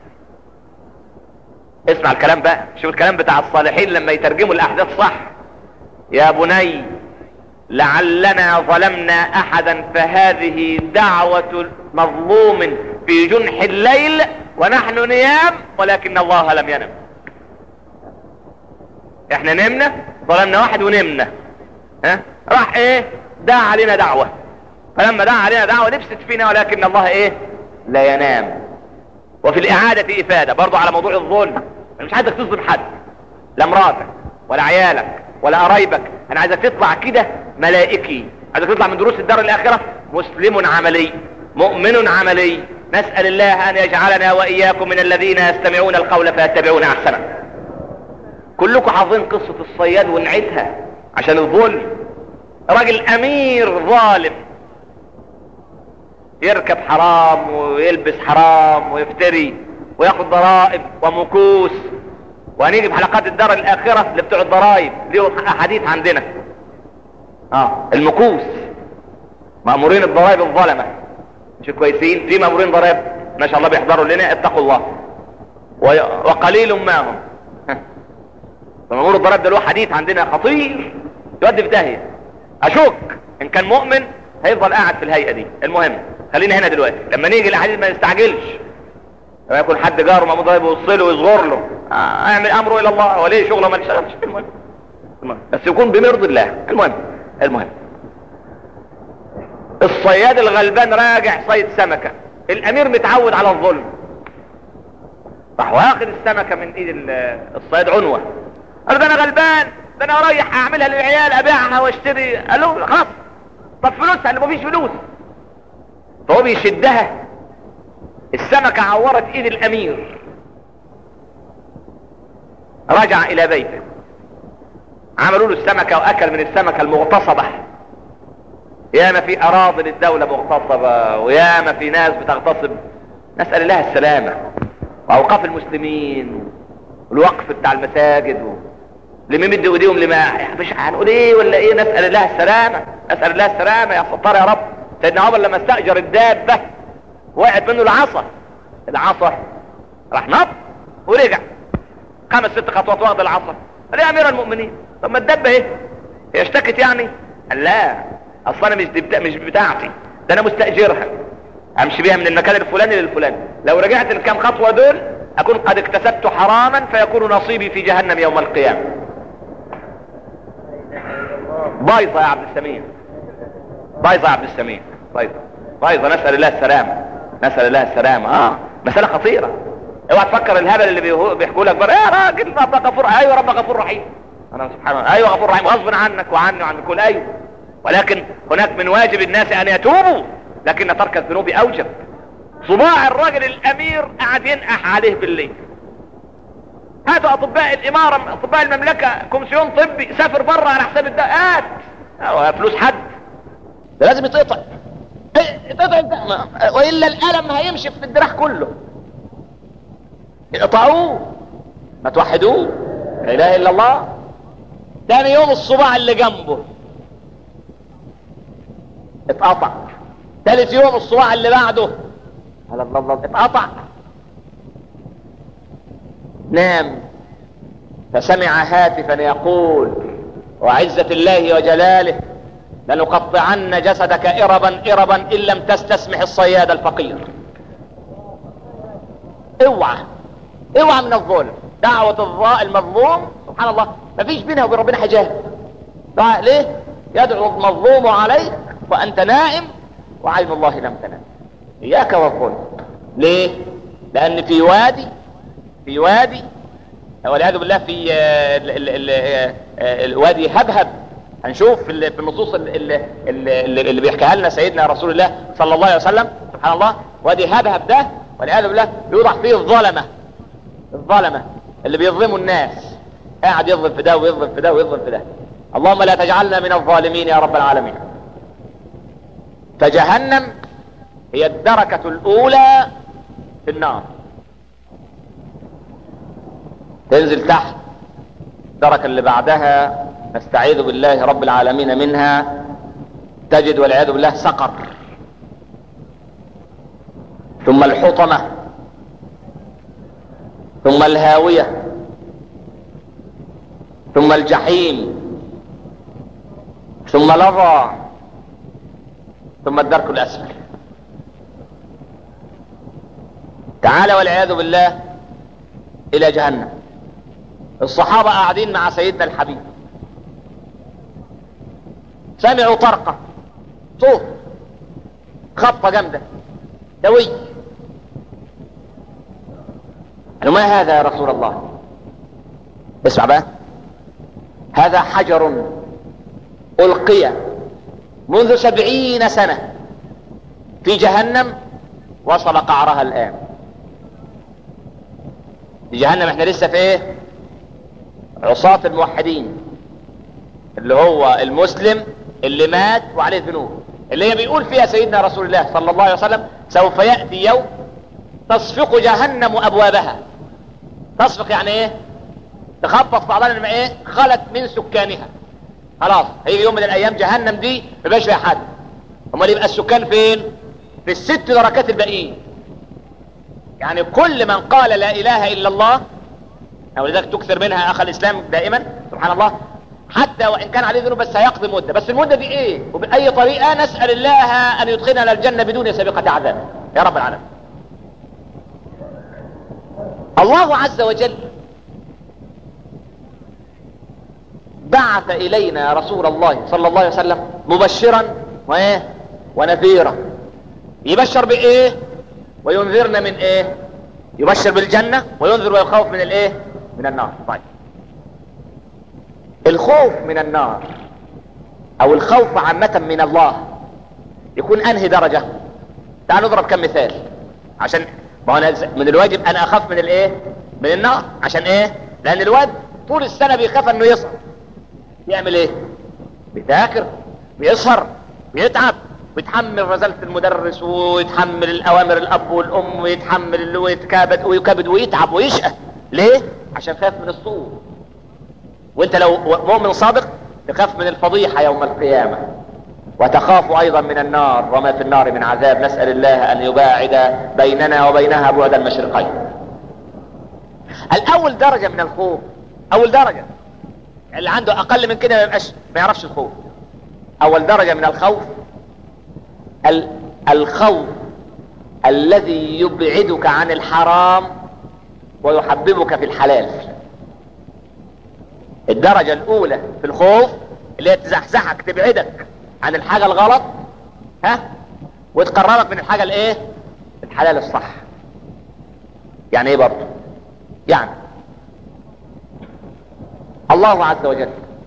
اسمع الكلام بقى، شوف الكلام بتاع الصالحين لما يترجموا الاحداث صح. يا بني لعلنا ظلمنا احدا فهذه دعوة مظلوم في جنح الليل ونحن نيام ولكن الله لم ينم. احنا نمنا، ظلمنا واحد ونمنا، ها راح ايه؟ دعا علينا دعوة، فلما دعا علينا دعوة نفست فينا ولكن الله ايه؟ لا ينام. وفي الاعادة افادة برضو على موضوع الظلم. انا مش عايزك تظلم حد، لا مراتك ولا عيالك ولا قرايبك، انا عايزك تطلع كده ملائكي، عايزك تطلع من دروس الدار الاخرة مسلم عملي مؤمن عملي. نسأل الله ان يجعلنا واياكم من الذين يستمعون القول فيتبعون احسنه. كلكم حافظين قصة الصياد ونعيدها عشان الظلم. راجل امير ظالم يركب حرام ويلبس حرام ويفتري وياخد ضرائب ومكوس، وهنيجي في حلقات الدار الاخرة اللي بتوع الضرائب ليهم حديث عندنا. اه المكوس، مأمورين الضرائب الظلمة، مش كويسين، في مأمورين ضرائب ما شاء الله بيحضروا لنا، اتقوا الله، وقليل ما هم. مأمور الضرائب ده له حديث عندنا خطير يودي في داهية. اشك ان كان مؤمن هيفضل قاعد في الهيئة دي. المهم خلينا هنا دلوقتي، لما نيجي الحديث ما نستعجلش. لما يكون حد جاره مأمور ضرائب يوصله ويصغر له، آه اعمل امره الى الله، وليه شغله ما نشتغلش. المهم المهم بس يكون بمرض الله. المهم المهم الصياد الغلبان راجع صيد سمكة، الامير متعود على الظلم، راح واخد السمكة من ايد الصياد عنوة، قال ده انا غلبان، ده انا رايح اعملها للعيال ابيعها واشتري. قال له خلاص طب فلوسها، اللي مفيش فلوس. فهو بيشدها، السمكة عورت ايد الامير، رجع الى بيته، عملوا له السمكة واكل من السمكة المغتصبة. ياما في اراضي للدولة مغتصبة، وياما في ناس بتغتصب، نسأل الله السلامة. واوقاف المسلمين والوقف بتاع المساجد و... اللي ممد ايديهم لما مش هنقول ايه ولا ايه، نسأل الله السلامة، نسأل الله السلامة يا ستار يا رب. سيدنا عمر لما استأجر الدابة وقعت منه العصا، العصا راح نط ورجع خمس ست خطوات واخد العصا. قال يا امير المؤمنين طب ما الدابة ايه؟ هي اشتكت يعني؟ قال لا اصلا انا مش بتا... مش بتاعتي، ده انا مستأجرها، امشي بيها من المكان الفلاني للفلاني، لو رجعت الكام خطوة دول اكون قد اكتسبت حراما فيكون نصيبي في جهنم يوم القيامة. بايظة يا عبد السميع، بايظة يا عبد السميع، بايظة بايظة، نسأل الله السلامة، نسأل الله السلامة. اه مسألة خطيرة. اوعى تفكر الهبل اللي بيحكوا لك بره، يا راجل رب غفور، ايوه رب غفور رحيم، انا سبحان الله، ايوه غفور رحيم غصب عنك وعني وعن الكل، ايوه، ولكن هناك من واجب الناس ان يتوبوا، لكن ترك الذنوب اوجب. صباع الراجل الامير قاعد ينقح عليه بالليل. هاتوا اطباء الامارة، اطباء المملكة، كومسيون طبي، سافر بره على حساب الدقات، هات فلوس حد، ده لازم يتقطع، يتقطع والا الالم هيمشي في الدراع كله. اقطعوه، ما توحدوه، لا اله الا الله. تاني يوم الصباع اللي جنبه اتقطع، ثالث يوم الصباع اللي بعده الله الله اتقطع. نام فسمع هاتفا يقول وعزة الله وجلاله لنقطعن جسدك إربا إربا إن لم تستسمح الصياد الفقير. اوعى اوعى من الظلم، دعوة المظلوم سبحان الله مفيش بينها وبين ربنا حجاب. دعاء ليه؟ يدعو المظلوم عليك وانت نائم وعين الله لم تنام. اياك والظلم. ليه؟ لان في وادي في وادي والعياذ بالله في ال ال ال الوادي هبهب. هنشوف في النصوص اللي, اللي بيحكيها لنا سيدنا رسول الله صلى الله عليه وسلم. سبحان الله، وادي هبهب ده والعياذ بالله يوضع فيه الظلمه الظلمه اللي بيظلموا الناس، قاعد يظلم في ده ويظلم في ده ويظلم في ده. اللهم لا تجعلنا من الظالمين يا رب العالمين. فجهنم هي الدركة الأولى في النار. تنزل تحت الدركة اللي بعدها، نستعيذ بالله رب العالمين منها، تجد والعياذ بالله سقر، ثم الحطمة، ثم الهاوية، ثم الجحيم، ثم لظى، ثم الدرك الأسفل. تعالى والعياذ بالله إلى جهنم. الصحابة قاعدين مع سيدنا الحبيب، سمعوا طرقة، صوت خبطة جامدة دوي. قالوا ما هذا يا رسول الله؟ اسمع بقى، هذا حجر ألقي منذ سبعين سنة في جهنم وصل قعرها الآن. في جهنم احنا لسه في ايه؟ عصاة الموحدين، اللي هو المسلم اللي مات وعليه ذنوب، اللي هي بيقول فيها سيدنا رسول الله صلى الله عليه وسلم سوف يأتي يوم تصفق جهنم أبوابها. تصفق يعني ايه؟ تخبط بعضها لما ايه؟ خلت من سكانها. خلاص هيجي يوم من الايام جهنم دي مبقاش فيها حد. امال يبقى السكان فين؟ في الست دركات الباقيين. يعني كل من قال لا اله الا الله، او لذلك تكثر منها اخ الاسلام دائما سبحان الله، حتى وان كان عليه ذنوب بس هيقضي مده، بس المده دي ايه؟ وباي طريقه؟ نسال الله ان يدخلنا الجنه بدون سابقه عذاب يا رب العالمين. الله عز وجل بعث الينا رسول الله صلى الله عليه وسلم مبشرا وايه ونذيرا. يبشر بايه وينذرنا من ايه؟ يبشر بالجنة وينذر ويخوف من الايه؟ من النار. طيب الخوف من النار او الخوف عامة من الله يكون انهي درجة؟ تعال نضرب كم مثال عشان ما هو من الواجب ان اخاف من الايه؟ من النار. عشان ايه؟ لان الواد طول السنة بيخاف انه يصعد. يعمل ايه؟ بيذاكر، بيسهر، بيتعب، ويتحمل رزالة المدرس، ويتحمل الأوامر الأب والأم، ويتحمل ويتكابد ويكبد ويتعب ويشقى. ليه؟ عشان خاف من الصور. وانت لو مؤمن صادق تخاف من الفضيحة يوم القيامة، وتخاف أيضا من النار وما في النار من عذاب. نسأل الله أن يباعد بيننا وبينها بعد المشرقين. الأول درجة من الخوف، أول درجة اللي عنده أقل من كده ما يبقاش ما يعرفش الخوف. أول درجة من الخوف الخوف الذي يبعدك عن الحرام ويحببك في الحلال. الدرجة الأولى في الخوف اللي هي تزحزحك، تبعدك عن الحاجة الغلط ها وتقربك من الحاجة الايه؟ الحلال الصح. يعني ايه برضه؟ يعني الله عز وجل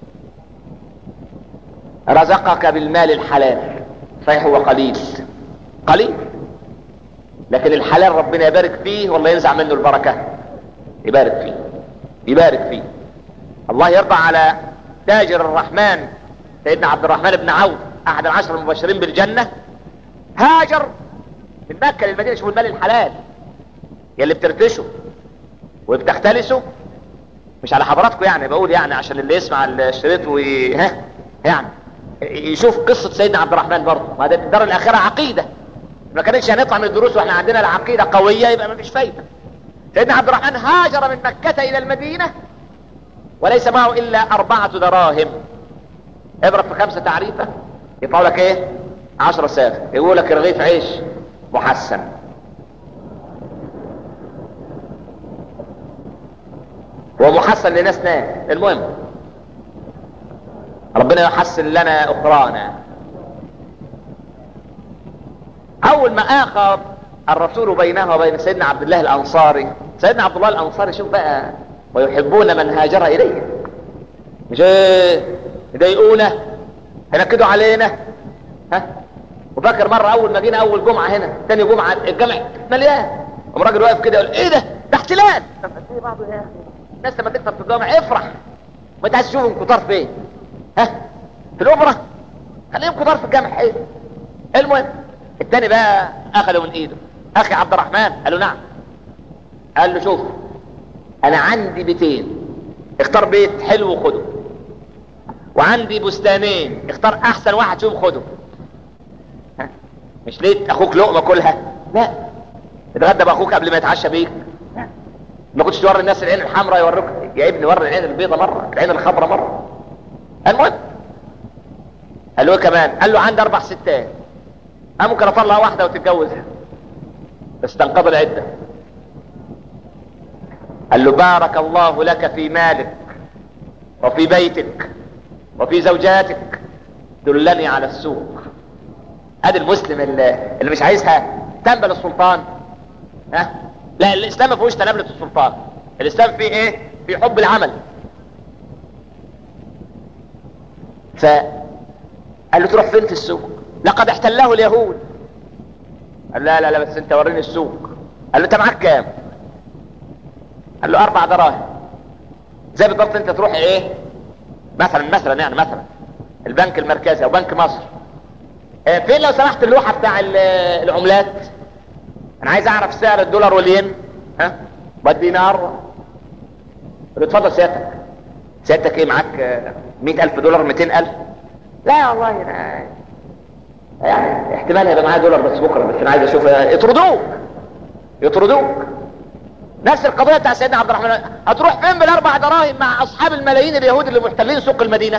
رزقك بالمال الحلال، صحيح هو قليل قليل، لكن الحلال ربنا يبارك فيه والله ينزع منه البركة. يبارك فيه يبارك فيه. الله يرضى على تاجر الرحمن سيدنا عبد الرحمن بن عوف احد العشر المبشرين بالجنة. هاجر من مكة للمدينة. شوفوا المال الحلال يلي بترتشه وبتختلسه. مش على حضراتكم يعني، بقول يعني عشان اللي يسمع الشريط وي... ها يعني يشوف قصة سيدنا عبد الرحمن برضه. ما ده الدار الاخرة عقيدة، ما كانتش هنطلع من الدروس واحنا عندنا العقيدة قوية يبقى ما فيش فايدة. سيدنا عبد الرحمن هاجر من مكة الى المدينة وليس معه الا اربعة دراهم. اضرب في خمسة تعريفة يطلع لك ايه؟ عشرة ساغ. يقول لك رغيف عيش محسن. ومحسن لناس ناس. المهم ربنا يحسن لنا اخرانا. اول ما اخر الرسول بينه وبين سيدنا عبد الله الانصاري، سيدنا عبد الله الانصاري شوف بقى، ويحبون من هاجر اليه، مش ايه يضايقونا ينكدوا علينا، ها. وفاكر مره اول ما جينا اول جمعه هنا، ثاني جمعه الجامع مليان، قام راجل واقف كده يقول ايه ده؟ ده احتلال. طب ايه بعضه يا اخي؟ الناس لما تكتر في الجامع افرح، ما انت عايز تشوفهم كتار فين؟ ها؟ في الاوبرا؟ خليهم كتار في الجامع. ايه؟ المهم الثاني بقى اخذه من ايده، اخي عبد الرحمن، قال له نعم. قال له شوف انا عندي بيتين، اختار بيت حلو وخده، وعندي بستانين، اختار احسن واحد فيهم خده. ها؟ مش ليه اخوك لقمه كلها؟ لا، اتغدى باخوك قبل ما يتعشى بيك. لا. ما كنتش توري الناس العين الحمراء، يوريك يا ابني وري العين البيضاء مره، العين الخضراء مره. المهم قال له ايه كمان؟ قال له عندي اربع ستات، انا ممكن اطلع واحده وتتجوزها بس تنقضي العده. قال له بارك الله لك في مالك وفي بيتك وفي زوجاتك، دلني على السوق. ادي المسلم اللي, اللي مش عايزها تنبل السلطان. ها؟ لا، الاسلام ما فيهوش تنابلة السلطان، الاسلام فيه ايه؟ في حب العمل. فقال له تروح فين في السوق؟ لقد احتله اليهود. قال لا لا لا بس انت وريني السوق. قال له انت معاك كام؟ قال له اربع دراهم. زي بالضبط انت تروح ايه مثلا مثلا يعني مثلا البنك المركزي او بنك مصر، اه فين لو سمحت اللوحه بتاع العملات؟ انا عايز اعرف سعر الدولار والين، ها، والدينار. قال له اتفضل سيادتك. سيادتك ايه معاك؟ مئة الف دولار، مئتين الف؟ لا والله انا يعني احتمال يبقى معايا دولار بس بكره، بس انا عايز اشوف. يطردوك يطردوك. نفس القضيه بتاع سيدنا عبد الرحمن. هتروح فين بالاربع دراهم مع اصحاب الملايين اليهود اللي محتلين سوق المدينه؟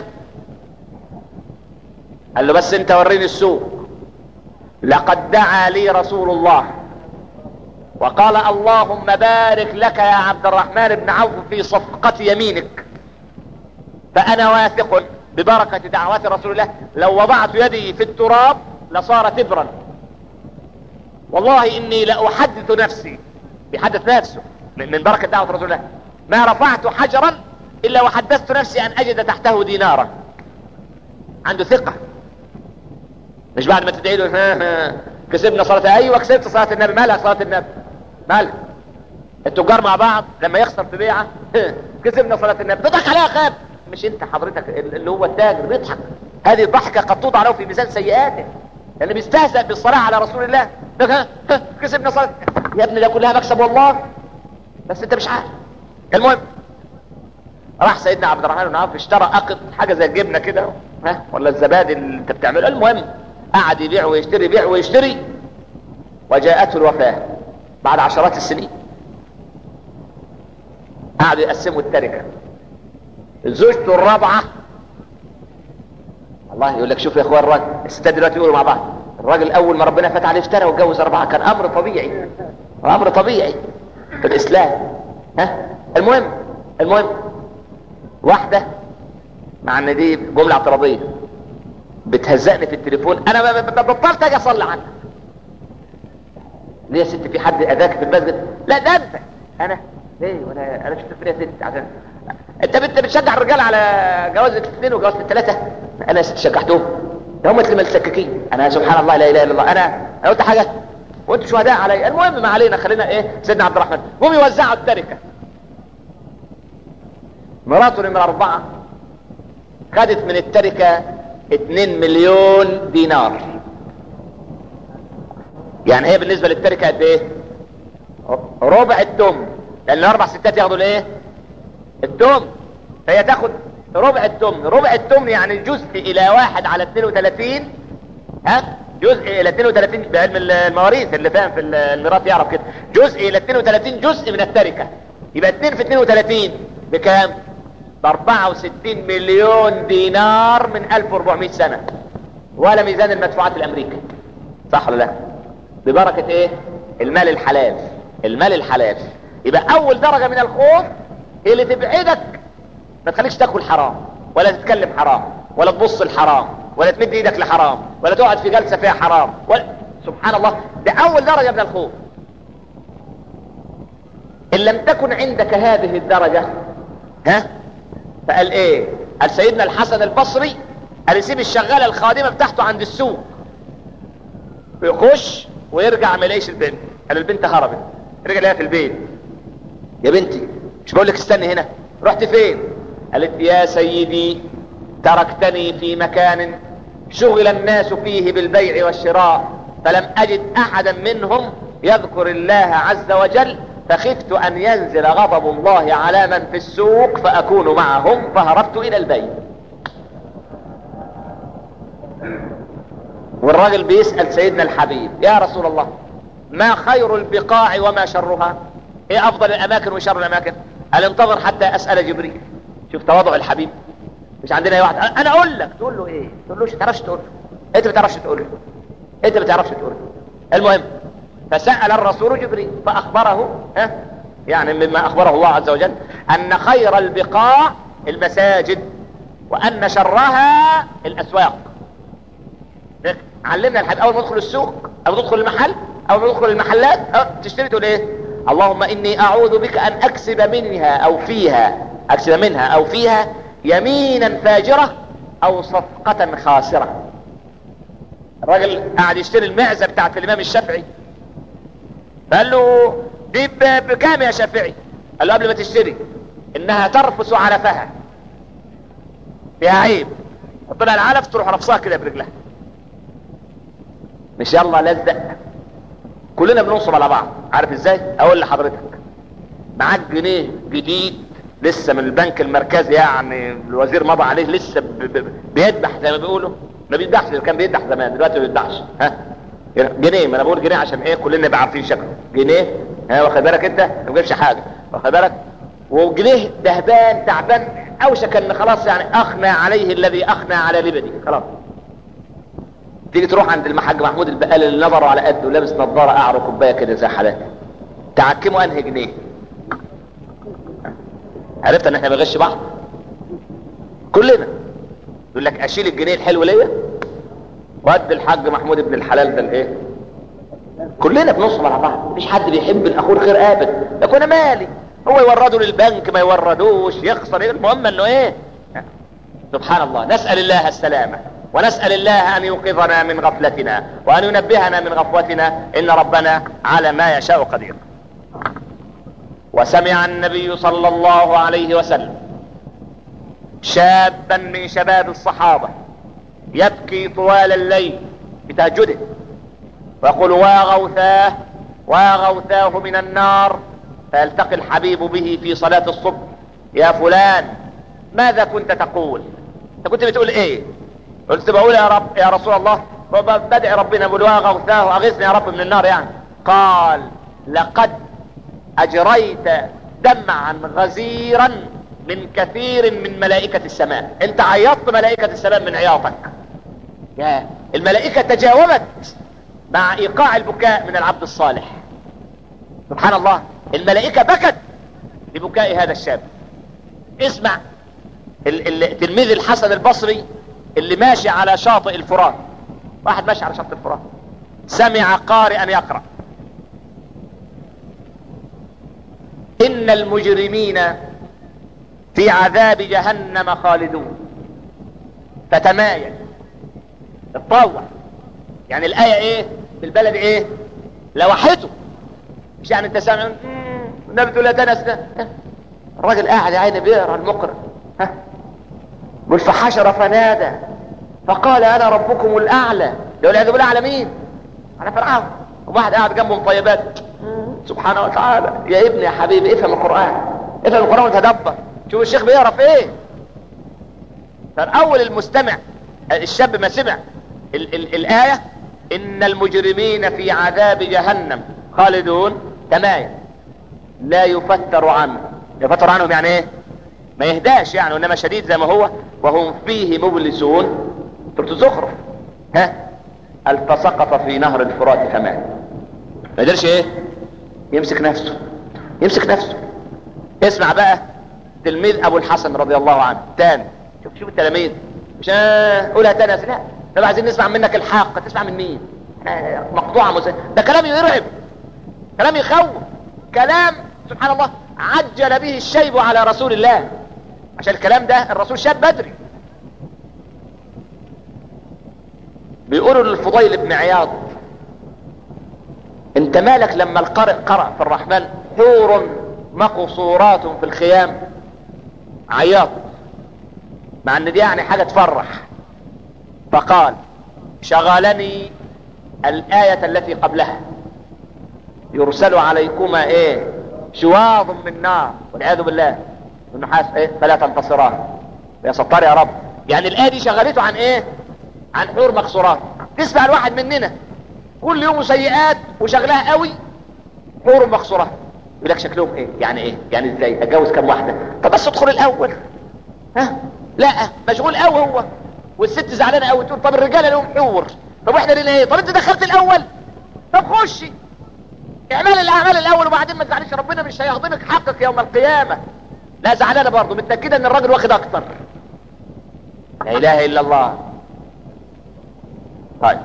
قال له بس انت وريني السوق. لقد دعا لي رسول الله وقال اللهم بارك لك يا عبد الرحمن بن عوف في صفقة يمينك، فانا واثق ببركة دعوات رسول الله لو وضعت يدي في التراب لصار تبرا، والله اني لاحدث نفسي، يحدث نفسه من بركة دعوة رسول الله، ما رفعت حجرا الا وحدثت نفسي ان اجد تحته دينارا. عنده ثقة، مش بعد ما تدعي له ها ها كسبنا صلاة. ايوه كسبت صلاة النبي. مالها صلاة النبي؟ مالها؟ التجار مع بعض لما يخسر في بيعة كسبنا صلاة النبي، تضحك عليها خاب. مش انت حضرتك اللي هو التاجر بيضحك، هذه الضحكة قد توضع له في ميزان سيئاته، لأنه بيستهزأ بالصلاة على رسول الله. ها ها كسبنا صلاة يا ابني، ده كلها مكسب والله، بس انت مش عارف. المهم راح سيدنا عبد الرحمن بن عوف اشترى اقط حاجة زي الجبنة كده، ها، ولا الزبادي اللي انت بتعمله. المهم قعد يبيع ويشتري، يبيع ويشتري، وجاءته الوفاة بعد عشرات السنين. قعدوا يقسموا التركة. زوجته الرابعة، الله يقول لك شوف يا اخوان الراجل، الستات دلوقتي يقولوا مع بعض الراجل اول ما ربنا فتح عليه اشترى واتجوز اربعة، كان امر طبيعي، امر طبيعي في الاسلام. ها المهم المهم واحدة، مع ان دي جملة اعتراضية، بتهزقني في التليفون، انا بطلت اجي اصلي عنك. ليه يا ست في حد اذاك في المسجد؟ لا ده انت. انا ليه وانا انا شفت فيها ست عشان انت انت بتشجع الرجال على جواز الاثنين وجواز الثلاثه؟ انا شجعتهم، ده هم اللي ملتككين. انا سبحان الله لا اله الا الله، انا انا قلت حاجه وانتوا شهداء علي. المهم ما علينا، خلينا ايه سيدنا عبد الرحمن هم يوزعوا التركه. مراته نمرة اربعة خدت من التركه اتنين مليون دينار. يعني هي بالنسبه للتركه قد ايه؟ ربع التمن، لان الاربع ستات ياخدوا الايه؟ التمن. فهي تاخد ربع التمن. ربع التمن يعني جزء الى واحد على اثنين وثلاثين. ها جزء الى اثنين وثلاثين بعلم المواريث، اللي فاهم في الميراث يعرف كده، جزء الى اثنين وثلاثين جزء من التركه. يبقى اتنين في اثنين وثلاثين بكام؟ ب اربعة وستين مليون دينار من الف واربعمائة سنه، ولا ميزان المدفوعات الامريكي. صح ولا لا؟ ببركه ايه؟ المال الحلال. المال الحلال. يبقى اول درجه من الخوف اللي تبعدك ما تخليكش تاكل حرام ولا تتكلم حرام ولا تبص الحرام، ولا تمد ايدك لحرام، ولا تقعد في جلسة فيها حرام، ولا سبحان الله، ده اول درجة من الخوف. ان لم تكن عندك هذه الدرجة ها فقال ايه؟ قال سيدنا الحسن البصري قال يسيب الشغالة الخادمة بتاعته عند السوق ويخش ويرجع ما يلاقيش البنت. قال البنت هربت، رجع لها في البيت. يا بنتي مش بقول لك استني هنا، رحت فين؟ قالت يا سيدي تركتني في مكان شغل الناس فيه بالبيع والشراء فلم اجد احدا منهم يذكر الله عز وجل فخفت ان ينزل غضب الله على من في السوق فاكون معهم فهربت الى البيت. والراجل بيسأل سيدنا الحبيب يا رسول الله ما خير البقاع وما شرها؟ ايه افضل الاماكن وشر الاماكن؟ قال انتظر حتى اسأل جبريل. شوف تواضع الحبيب. مش عندنا واحد انا اقول لك تقول له ايه؟ تقول له ما تعرفش تقول له، انت ما تعرفش تقول له، انت ما تعرفش تقول له. المهم فسأل الرسول جبريل فاخبره ها يعني مما اخبره الله عز وجل ان خير البقاع المساجد وان شرها الاسواق. علمنا الحبيب اول ما تدخل السوق او تدخل المحل او ما تدخل المحلات أو تشتري تقول ايه؟ اللهم اني اعوذ بك ان اكسب منها او فيها اكسب منها او فيها يمينا فاجرة او صفقة خاسرة. الراجل قاعد يشتري المعزة بتاعت الامام الشافعي قال له دي بكام يا شافعي؟ قال له قبل ما تشتري انها ترفس علفها فيها عيب، حط لها العلف تروح رفصها كده برجلها مش يلا لزق. كلنا بننصب على بعض. عارف ازاي؟ اقول لحضرتك معاك جنيه جديد لسه من البنك المركزي يعني الوزير مضى عليه لسه بيدبح زي ما بيقولوا، ما بيدبحش، كان بيدبح زمان دلوقتي ما بيدبحش. ها جنيه، ما انا بقول جنيه عشان ايه كلنا نبقى عارفين شكله جنيه. ها واخد بالك انت ما بيجيبش حاجه، واخد بالك؟ وجنيه دهبان تعبان اوشك ان خلاص يعني اخنى عليه الذي اخنى على لبدي خلاص. تيجي تروح عند المحاج محمود البقال اللي نظره على قده ولابس نظاره قعر وكوبايه كده زي حالاتي تعكمه انهي جنيه؟ عرفت ان احنا بنغش بعض كلنا. يقول لك اشيل الجنيه الحلو ليا وادي الحاج محمود ابن الحلال ده الايه؟ كلنا بنصب على بعض، مفيش حد بيحب الاخوه الخير ابدا. يكون انا مالي، هو يورده للبنك ما يوردوش يخسر إيه؟ المهم انه ايه؟ سبحان الله. نسال الله السلامه ونسأل الله أن يوقظنا من غفلتنا وأن ينبهنا من غفوتنا إن ربنا على ما يشاء قدير. وسمع النبي صلى الله عليه وسلم شابا من شباب الصحابة يبكي طوال الليل بتهجده ويقول واغوثاه واغوثاه من النار، فيلتقي الحبيب به في صلاة الصبح يا فلان ماذا كنت تقول؟ انت كنت بتقول ايه؟ قلت بقول يا رب يا رسول الله بدعي ربنا بقول واغوثاه اغثني يا رب من النار يعني. قال لقد اجريت دمعا غزيرا من كثير من ملائكة السماء، انت عيطت ملائكة السماء من عياطك. يا الملائكة تجاوبت مع ايقاع البكاء من العبد الصالح. سبحان الله، الملائكة بكت لبكاء هذا الشاب. اسمع التلميذ الحسن البصري اللي ماشي على شاطئ الفرات، واحد ماشي على شاطئ الفرات سمع قارئا يقرأ إن المجرمين في عذاب جهنم خالدون، فتمايل اتطوع. يعني الآية ايه في البلد ايه؟ لوحته. مش يعني انت سامع النبي تقول لا تنس، الراجل قاعد يا عيني بيقرا المقرأ ها قل فحشر فنادى فقال انا ربكم الاعلى. لو العياذ بالله على مين؟ على فرعون. وواحد قاعد جنبه مطيبات سبحانه وتعالى. يا ابني يا حبيبي افهم القرآن، افهم القرآن وتدبر. شوف الشيخ بيقرا في ايه. فالاول المستمع الشاب ما سمع ال ال الآية ان المجرمين في عذاب جهنم خالدون تمايل لا يفتر عنه. يفتر عنهم يعني ايه؟ ما يهداش يعني، وانما شديد زي ما هو وهم فيه مبلسون. سورة الزخرف ها التصقط في نهر الفرات فمات. ما يقدرش ايه؟ يمسك نفسه يمسك نفسه. اسمع بقى تلميذ ابو الحسن رضي الله عنه تاني. شوف شوف التلاميذ مش قولها تاني يا سيدي، لا عايزين نسمع منك الحق. تسمع من مين؟ مقطوعة مسلم. ده كلام يرعب، كلام يخوف، كلام سبحان الله عجل به الشيب على رسول الله، عشان الكلام ده الرسول شاب بدري. بيقولوا للفضيل بن عياض انت مالك لما القارئ قرأ في الرحمن حور مقصورات في الخيام؟ عياض، مع ان دي يعني حاجة تفرح. فقال شغلني الآية التي قبلها يرسل عليكما ايه شواظ من نار والعياذ بالله والنحاس ايه فلا تنتصران. يا ستار يا رب، يعني الآية دي شغلته عن ايه؟ عن حور مقصورات. تسمع الواحد مننا كل يوم سيئات وشغلها قوي حور مقصورات، يقول لك شكلهم ايه؟ يعني ايه؟ يعني ازاي اتجوز كم واحدة؟ طب بس ادخل الاول. ها لا مشغول قوي هو، والست زعلانه قوي تقول طب الرجاله لهم حور، طب واحنا لنا ايه؟ طب انت دخلت الاول، طب خشي اعمل الاعمال الاول وبعدين ما تزعليش، ربنا مش هيهضمك حقك يوم القيامه. لا زعلانه برضه، متاكده ان الراجل واخد اكتر. لا اله الا الله. طيب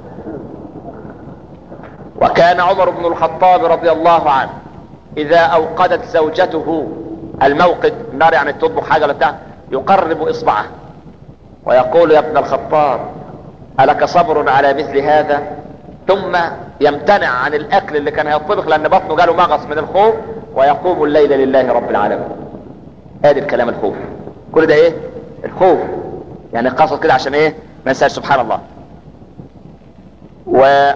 وكان عمر بن الخطاب رضي الله عنه اذا اوقدت زوجته الموقد، النار يعني تطبخ حاجه ولا بتاع، يقرب اصبعه ويقول يا ابن الخطاب ألك صبر على مثل هذا؟ ثم يمتنع عن الاكل اللي كان هيطبخ لان بطنه جاله مغص من الخوف، ويقوم الليل لله رب العالمين. ادي الكلام الخوف، كل ده ايه؟ الخوف. يعني قصد كده عشان ايه؟ ما ينساش سبحان الله. و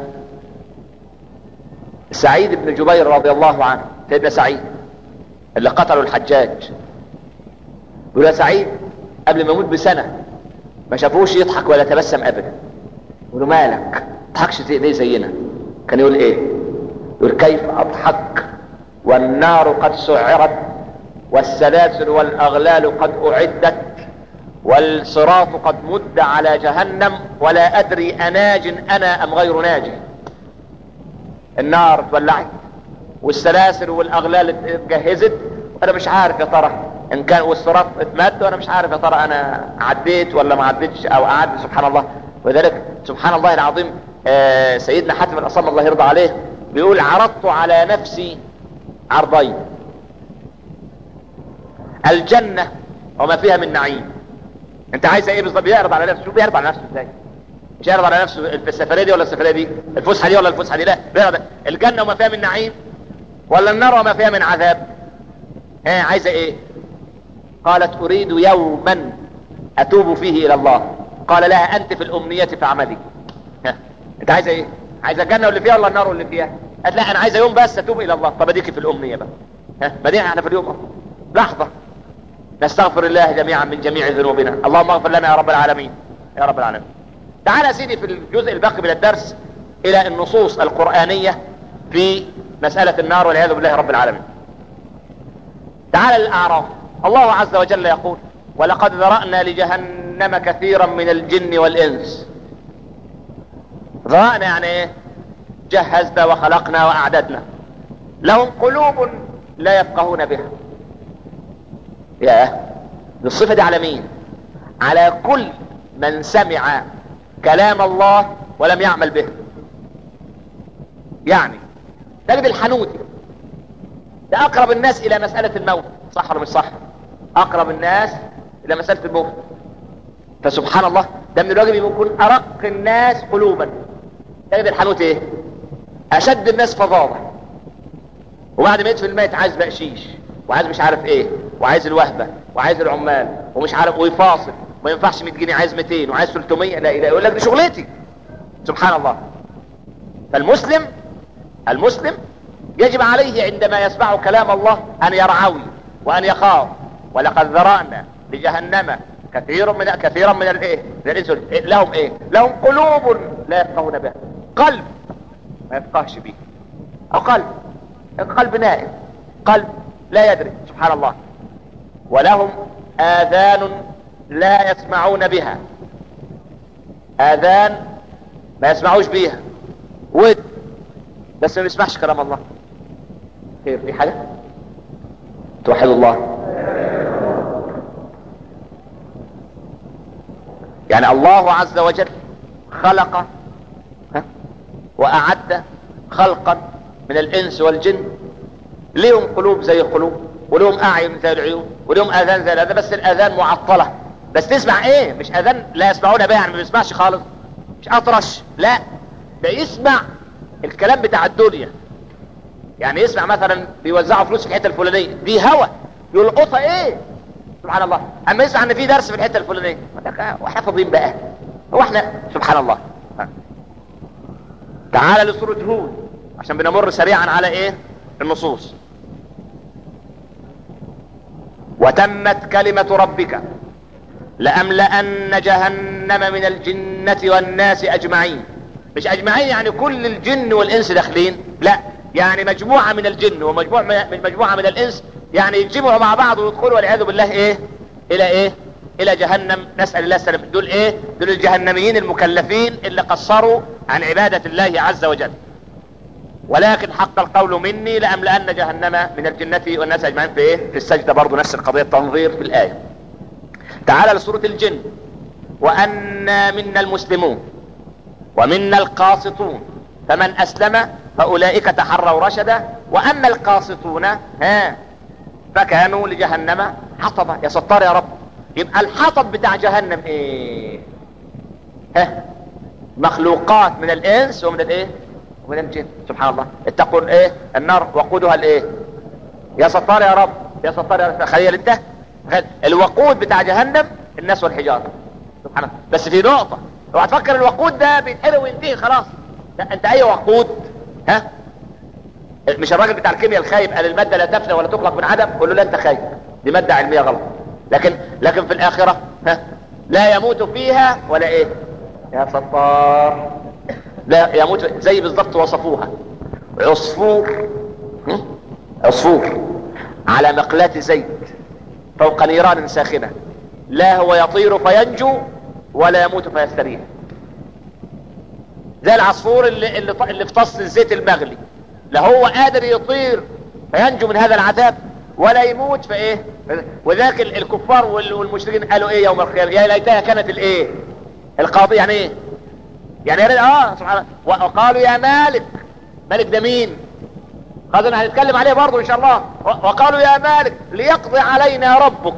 سعيد بن جبير رضي الله عنه، سيدنا سعيد اللي قتلوا الحجاج، يقول يا سعيد قبل ما يموت بسنة ما شافوش يضحك ولا تبسم ابدا. يقولوا مالك تضحكش ليه زينا؟ كان يقول ايه؟ يقول كيف اضحك والنار قد سعرت والسلاسل والاغلال قد اعدت والصراط قد مد على جهنم ولا ادري اناج انا ام غير ناج. النار اتولعت والسلاسل والاغلال اتجهزت وانا مش عارف يا ترى ان كان، والصراط اتمد وانا مش عارف يا ترى انا عديت ولا ما عديتش او اعدي سبحان الله. وذلك سبحان الله العظيم آه سيدنا حاتم الاصم الله يرضى عليه بيقول عرضت على نفسي عرضين، الجنة وما فيها من نعيم. انت عايز ايه بالظبط؟ بيعرض على نفسه. شوف بيعرض على نفسه ازاي؟ مش يعرض على نفسه السفرية دي ولا السفرية دي، الفسحة دي ولا الفسحة دي، لا بيعرض الجنة وما فيها من نعيم ولا النار وما فيها من عذاب. ها عايزة ايه؟ قالت اريد يوما اتوب فيه الى الله. قال لها انت في الامنية فاعملي. ها انت عايزة ايه؟ عايزة الجنة واللي فيها ولا النار واللي فيها؟ قالت لا انا عايزة يوم بس اتوب الى الله. طب اديكي في الامنية بقى. ها بدينا احنا في اليوم لحظة نستغفر الله جميعا من جميع ذنوبنا. اللهم اغفر لنا يا رب العالمين يا رب العالمين. تعال يا سيدي في الجزء الباقي من الدرس الى النصوص القرآنية في مسألة النار والعياذ بالله رب العالمين. تعال للأعراف. الله عز وجل يقول ولقد ذرأنا لجهنم كثيرا من الجن والإنس. ذرأنا يعني ايه؟ جهزنا وخلقنا وأعددنا. لهم قلوب لا يفقهون بها. ياه الصفة دي على مين؟ على كل من سمع كلام الله ولم يعمل به. يعني تجد الحنوتي ده اقرب الناس الى مسألة الموت، صح ولا مش صح؟ اقرب الناس الى مسألة الموت. فسبحان الله ده من الواجب يكون ارق الناس قلوبا. تجد الحنوتي ايه؟ اشد الناس فظاظة، وبعد ما يدفن الميت عايز بقشيش وعايز مش عارف ايه وعايز الوهبة وعايز العمال ومش عارف ويفاصل، ما ينفعش مية جنيه عايز ميتين وعايز ثلاثمية. لا اله، يقول لك دي شغلتي. سبحان الله. فالمسلم المسلم يجب عليه عندما يسمع كلام الله ان يرعوي وان يخاف. ولقد ذرأنا لجهنم كثير من كثيرا من الايه لهم ايه؟ لهم قلوب لا يفقهون بها. قلب ما يفقهش به، او قلب قلب نائم، قلب لا يدري سبحان الله. ولهم آذان لا يسمعون بها. آذان ما يسمعوش بيها، ود بس ما يسمعش كلام الله. خير في حاجة توحد الله. يعني الله عز وجل خلق واعد خلقا من الانس والجن، ليهم قلوب زي القلوب، ولهم اعين زي العيون، ولهم اذان زي الاذان، بس الاذان معطله. بس تسمع ايه؟ مش اذان لا يسمعون بها، يعني ما بيسمعش خالص، مش اطرش، لا ده يسمع الكلام بتاع الدنيا. يعني يسمع مثلا بيوزعوا فلوس في الحته الفلانيه، دي هوا يلقطها ايه؟ سبحان الله. اما يسمع ان في درس في الحته الفلانيه، واحنا فاضيين بقى، هو احنا سبحان الله. تعال لسورة هود عشان بنمر سريعا على ايه النصوص. وتمت كلمة ربك لأملأن جهنم من الجنة والناس أجمعين. مش أجمعين يعني كل الجن والإنس داخلين، لا، يعني مجموعة من الجن ومجموعة من مجموعة من الإنس، يعني يجمعوا مع بعض ويدخلوا والعياذ بالله ايه الى ايه الى جهنم. نسأل الله السلامة. دول ايه؟ دول الجهنميين المكلفين اللي قصروا عن عبادة الله عز وجل. ولكن حق القول مني لأملأن جهنم من الجنة والناس اجمعين. في ايه؟ في السجدة برضو نفس القضية، التنظير في الآية. تعال لسورة الجن. وأنا منا المسلمون ومنا القاسطون فمن أسلم فأولئك تحروا رشدا وأما القاسطون ها فكانوا لجهنم حطبا. يا ستار يا رب. يبقى الحطب بتاع جهنم ايه؟ ها مخلوقات من الانس ومن الايه ومن الجن. سبحان الله. اتقوا الايه النار وقودها الايه. يا ستار يا رب، يا ستار يا رب. تخيل انت الوقود بتاع جهنم الناس والحجاره. سبحان الله. بس في نقطه، اوعى تفكر الوقود ده بيتحرق وينتهي خلاص. لا، انت اي وقود ها. مش الراجل بتاع الكيمياء الخايب قال الماده لا تفنى ولا تخلق من عدم؟ قول له لا انت خايب، دي ماده علميه غلط. لكن لكن في الاخره ها لا يموت فيها ولا ايه يا ستار. لا يموت زي بالضبط وصفوها عصفور، عصفور على مقلاة زيت فوق نيران ساخنة، لا هو يطير فينجو ولا يموت فيستريح. زي العصفور اللي اللي, اللي في طس الزيت المغلي، لا هو قادر يطير فينجو من هذا العذاب ولا يموت في ايه. وذاك الكفار والمشركين قالوا ايه يوم القيامه؟ يا ليتها كانت الايه القاضي. يعني ايه؟ يعني يا اه سبحان الله. وقالوا يا مالك. مالك ده مين؟ قالوا هنتكلم عليه برضه ان شاء الله. وقالوا يا مالك ليقضي علينا ربك.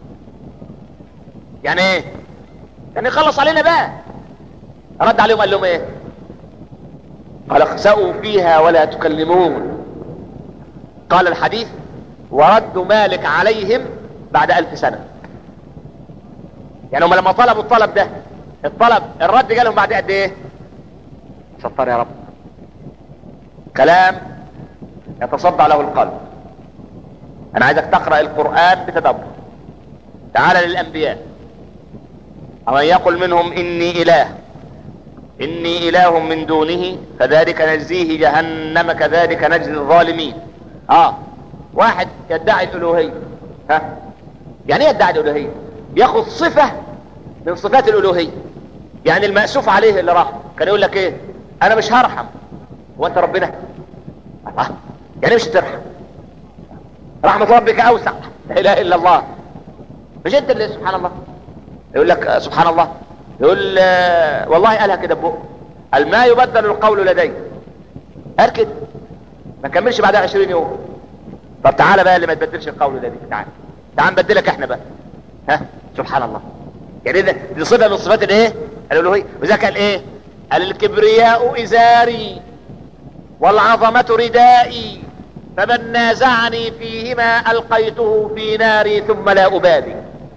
يعني ايه؟ يعني يخلص علينا بقى. رد عليهم قال لهم ايه؟ قال اخسأوا فيها ولا تكلمون. قال الحديث ورد مالك عليهم بعد ألف سنة. يعني هم لما طلبوا الطلب ده، الطلب الرد جالهم بعد قد ايه؟ ستار يا رب. كلام يتصدع له القلب. انا عايزك تقرأ القرآن بتدبر. تعال للأنبياء. ومن يقل منهم إني إله إني إله من دونه فذلك نجزيه جهنم كذلك نجزي الظالمين. اه واحد يدعي الالوهية. ها يعني ايه يدعي الالوهية؟ ياخذ صفة من صفات الالوهية. يعني المأسوف عليه اللي راح كان يقول لك ايه؟ انا مش هرحم. وانت ربنا؟ الله. يعني مش ترحم؟ رحمة ربك اوسع. لا اله الا الله. مش انت اللي سبحان الله. يقول لك سبحان الله. يقول آه والله قالها كده ببقه. قال ما يبدل القول لدي. قال كده ما كملش بعدها عشرين يوم. طب تعالى بقى اللي ما تبدلش القول لدي. تعال تعال نبدلك احنا بقى. ها سبحان الله. يعني ده دي صفه من صفات الايه الالوهيه. وذاك قال ايه؟ قال الكبرياء ازاري والعظمه ردائي فمن نازعني فيهما القيته في ناري ثم لا ابالي.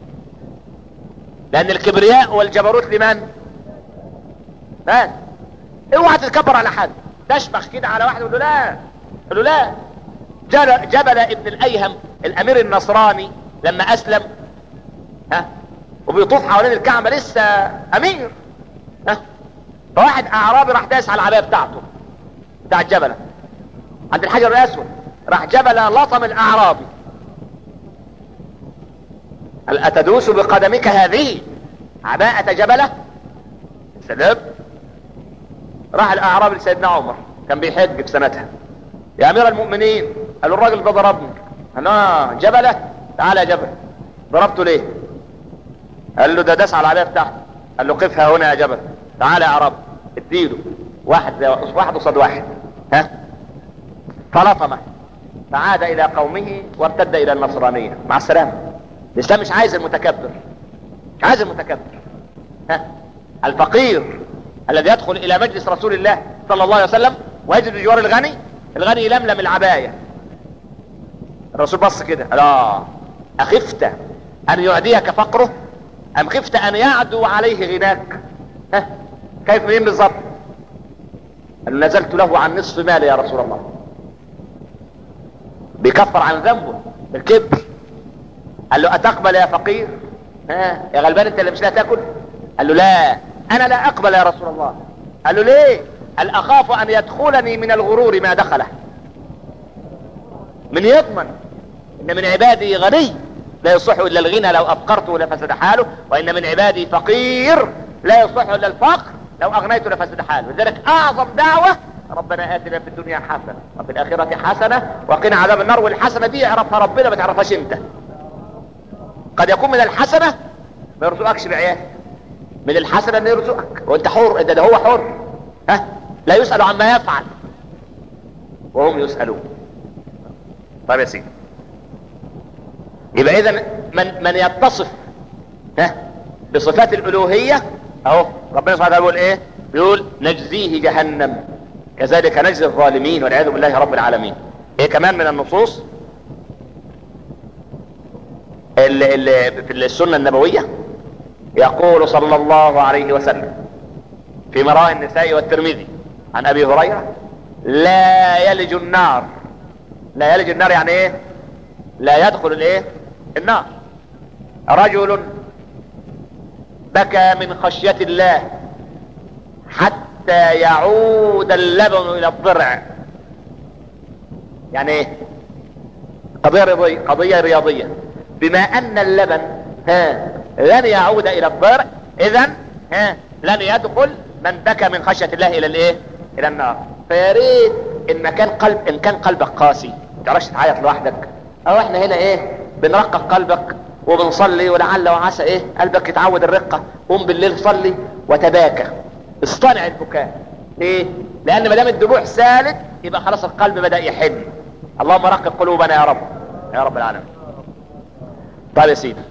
لان الكبرياء والجبروت لمن؟ من؟ اوعى تتكبر على حد. تشمخ كده على واحد وتقول له لا، قال له لا. جبل ابن الايهم الامير النصراني لما اسلم ها وبيطوف حوالين الكعبه لسه امير ها فواحد اعرابي راح داس على العبايه بتاعته بتاع الجبله عند الحجر الاسود. راح جبل لطم الاعرابي. هل اتدوس بقدمك هذه عباءة جبله؟ سلام. راح الاعرابي لسيدنا عمر كان بيحج في سنتها. يا امير المؤمنين، قال له الراجل ده ضربني. انا جبله؟ تعالى يا جبل. ضربته ليه؟ قال له ده داس على العبايه بتاعته. قال له قفها هنا يا جبل، تعالى يا رب اديله واحد واحد قصاد واحد، ها فلطمه فعاد الى قومه وارتد الى النصرانيه. مع السلامه. الاسلام مش عايز المتكبر، مش عايز المتكبر. ها الفقير الذي يدخل الى مجلس رسول الله صلى الله عليه وسلم ويجد بجوار الغني، الغني يلملم العبايه. الرسول بص كده، لا اخفت ان يعديك فقره ام خفت ان يعدو عليه غناك؟ ها كيف مين بالظبط؟ قال له نزلت له عن نصف مالي يا رسول الله. بيكفر عن ذنبه بالكبر. قال له اتقبل يا فقير؟ ها يا غلبان انت اللي مش لا تاكل؟ قال له لا انا لا اقبل يا رسول الله. قال له ليه؟ قال اخاف ان يدخلني من الغرور ما دخله. من يضمن ان من عبادي غني لا يصح الا الغنى لو افقرته لفسد حاله، وان من عبادي فقير لا يصح الا الفقر لو اغنيته لفسد حاله. لذلك اعظم دعوة ربنا اتنا في الدنيا حسنة وفي الاخرة حسنة وقنا عذاب النار. والحسنة دي يعرفها ربنا ما تعرفهاش انت. قد يكون من الحسنة ما يرزقكش بعيال، من الحسنة ان يرزقك وانت حر، ده, ده هو حر، ها لا يسأل عما يفعل وهم يسألون. طيب يا سيدي، يبقى اذا من من يتصف ها بصفات الالوهية اهو ربنا سبحانه وتعالى بيقول ايه؟ بيقول نجزيه جهنم كذلك نجزي الظالمين والعياذ بالله رب العالمين. ايه كمان من النصوص اللي, اللي في السنة النبوية؟ يقول صلى الله عليه وسلم في مراء النساء والترمذي عن ابي هريرة: لا يلج النار. لا يلج النار يعني ايه؟ لا يدخل الايه؟ النار. رجل بكى من خشية الله حتى يعود اللبن الى الضرع. يعني ايه؟ قضية رياضية، قضية رياضية. بما ان اللبن ها لن يعود الى الضرع، اذا ها لن يدخل من بكى من خشية الله الى الايه؟ الى النار. فيا ريت ان كان قلب ان كان قلبك قاسي ما تعرفش تعيط لوحدك، او احنا هنا ايه بنرقق قلبك وبنصلي ولعل وعسى ايه قلبك يتعود الرقة، قوم بالليل صلي وتباكى، اصطنع البكاء. ليه؟ لان ما دام الدموع سالت يبقى خلاص القلب بدأ يحن. اللهم رقق قلوبنا يا رب يا رب العالمين. طيب يا سيدي،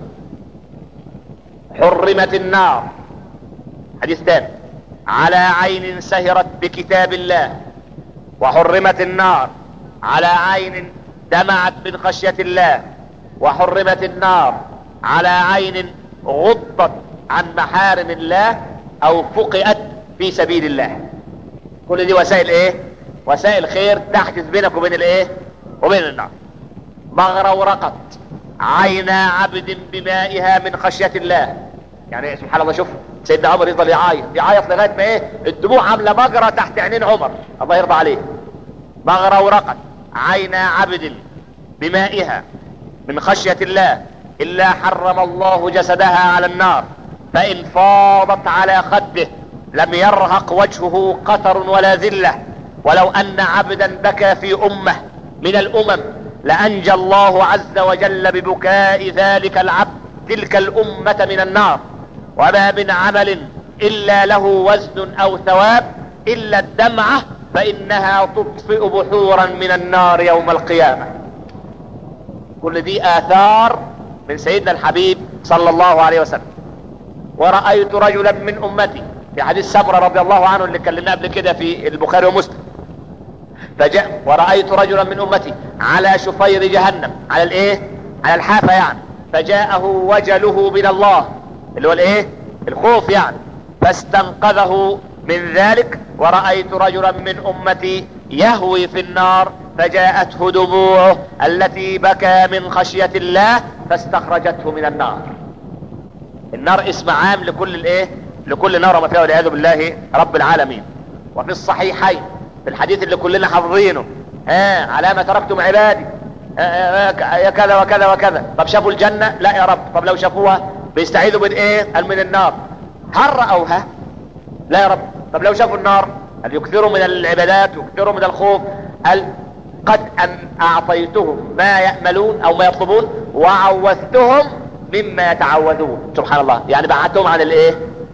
حرمت النار، حديث ثاني، على عين سهرت بكتاب الله، وحرمت النار على عين دمعت من خشية الله، وحرمت النار على عين غضت عن محارم الله او فقئت في سبيل الله. كل دي وسائل ايه؟ وسائل خير تحجز بينك وبين الايه؟ وبين النار. مغرورقت عينا عبد بمائها من خشية الله. يعني سبحان الله، شوف سيدنا عمر يفضل يعيط يعيط لغايه ما ايه الدموع عامله مجرى تحت عينين عمر الله يرضى عليه. مغرورقت عينا عبد بمائها من خشية الله الا حرم الله جسدها على النار، فان فاضت على خده لم يرهق وجهه قطر ولا ذلة. ولو ان عبدا بكى في امة من الامم لانجى الله عز وجل ببكاء ذلك العبد تلك الامة من النار. وما من عمل الا له وزن او ثواب الا الدمعة فانها تطفئ بحورا من النار يوم القيامة. كل دي اثار من سيدنا الحبيب صلى الله عليه وسلم. ورأيت رجلا من امتي في حديث سمرة رضي الله عنه اللي اتكلمنا قبل كده في البخاري ومسلم، فجاء ورأيت رجلا من امتي على شفير جهنم، على الايه؟ على الحافة يعني، فجاءه وجله من الله اللي هو الايه؟ الخوف يعني، فاستنقذه من ذلك. ورأيت رجلا من امتي يهوي في النار فجاءته دموعه التي بكى من خشية الله فاستخرجته من النار. النار اسم عام لكل الايه؟ لكل نار ما فيها والعياذ بالله رب العالمين. وفي الصحيحين في الحديث اللي كلنا حافظينه، ها على ما تركتم عبادي يا كذا وكذا وكذا. طب شافوا الجنة؟ لا يا رب. طب لو شافوها بيستعيذوا من ايه؟ قال من النار. هل رأوها؟ لا يا رب. طب لو شافوا النار؟ قال يكثروا من العبادات ويكثروا من الخوف. قال قد ان اعطيتهم ما يأملون او ما يطلبون وعوذتهم مما يتعوذون. سبحان الله، يعني بعدتهم عن الايه؟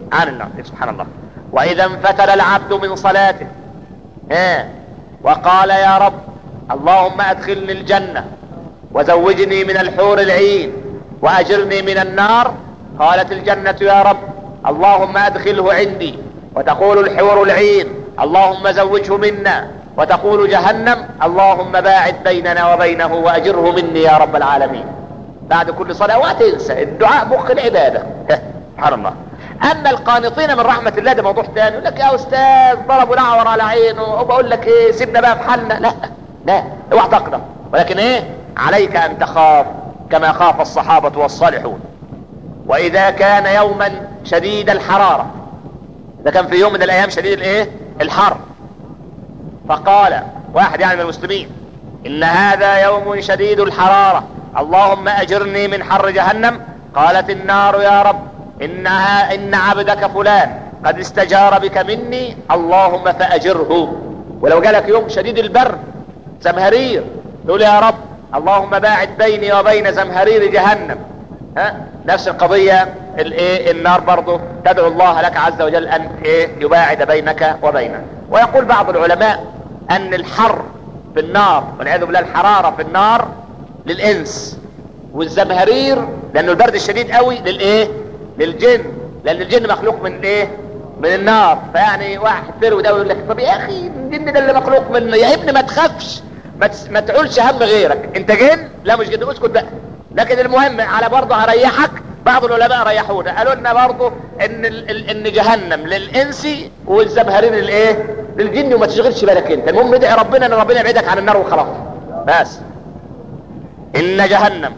عن النار. سبحان الله. واذا انفتل العبد من صلاته ها وقال يا رب اللهم ادخلني الجنة وزوجني من الحور العين واجرني من النار، قالت الجنة يا رب اللهم ادخله عندي، وتقول الحور العين اللهم زوجه منا، وتقول جهنم اللهم باعد بيننا وبينه واجره مني يا رب العالمين. بعد كل صلاة وتنسى الدعاء مخ العبادة. سبحان الله. اما القانطين من رحمة الله ده موضوع تاني، يقول لك يا استاذ ضربوا نعور على عينه وبقول لك ايه سيبنا بقى في حالنا. لا لا اوعى تقدم، ولكن ايه عليك ان تخاف كما خاف الصحابة والصالحون. واذا كان يوما شديد الحرارة، اذا كان في يوم من الايام شديد الايه الحر، فقال واحد يعني من المسلمين ان هذا يوم شديد الحرارة اللهم اجرني من حر جهنم، قالت النار يا رب انها ان عبدك فلان قد استجار بك مني اللهم فاجره. ولو جالك يوم شديد البرد زمهرير تقول يا رب اللهم باعد بيني وبين زمهرير جهنم. ها نفس القضية الايه النار برضه تدعو الله لك عز وجل ان ايه يباعد بينك وبينه. ويقول بعض العلماء ان الحر في النار والعياذ بالله الحرارة في النار للانس، والزمهرير لانه البرد الشديد قوي للايه للجن، لان الجن مخلوق من ايه من النار. فيعني واحد فيرو ده يقول لك طب يا اخي الجن ده اللي مخلوق منه، يا ابني ما تخافش ما, تس... ما تعولش هم غيرك، انت جن لا مش جن اسكت بقى. لكن المهم على برضه هريحك، بعض العلماء ريحونا قالوا لنا برضه ان ال... ان جهنم للانس والزمهرير للايه للجن، وما تشغلش بالك انت، المهم ادعي ربنا ان ربنا يبعدك عن النار وخلاص. بس ان جهنم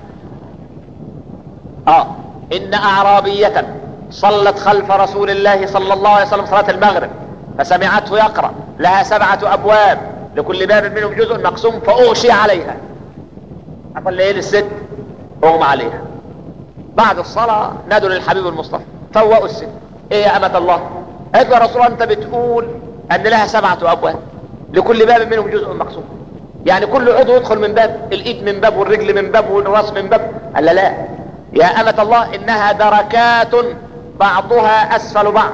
اه ان اعرابية صلت خلف رسول الله صلى الله عليه وسلم صلاة المغرب فسمعته يقرأ لها سبعة ابواب لكل باب منهم جزء مقسوم فاغشي عليها. حصل ايه للست؟ اغمى عليها. بعد الصلاة نادوا للحبيب المصطفى فوقوا الست. ايه يا امة الله؟ قالت له يا رسول الله انت بتقول ان لها سبعة ابواب لكل باب منهم جزء مقسوم، يعني كل عضو يدخل من باب، الايد من باب والرجل من باب والراس من باب. قال لا لا يا امة الله انها دركات بعضها اسفل بعض.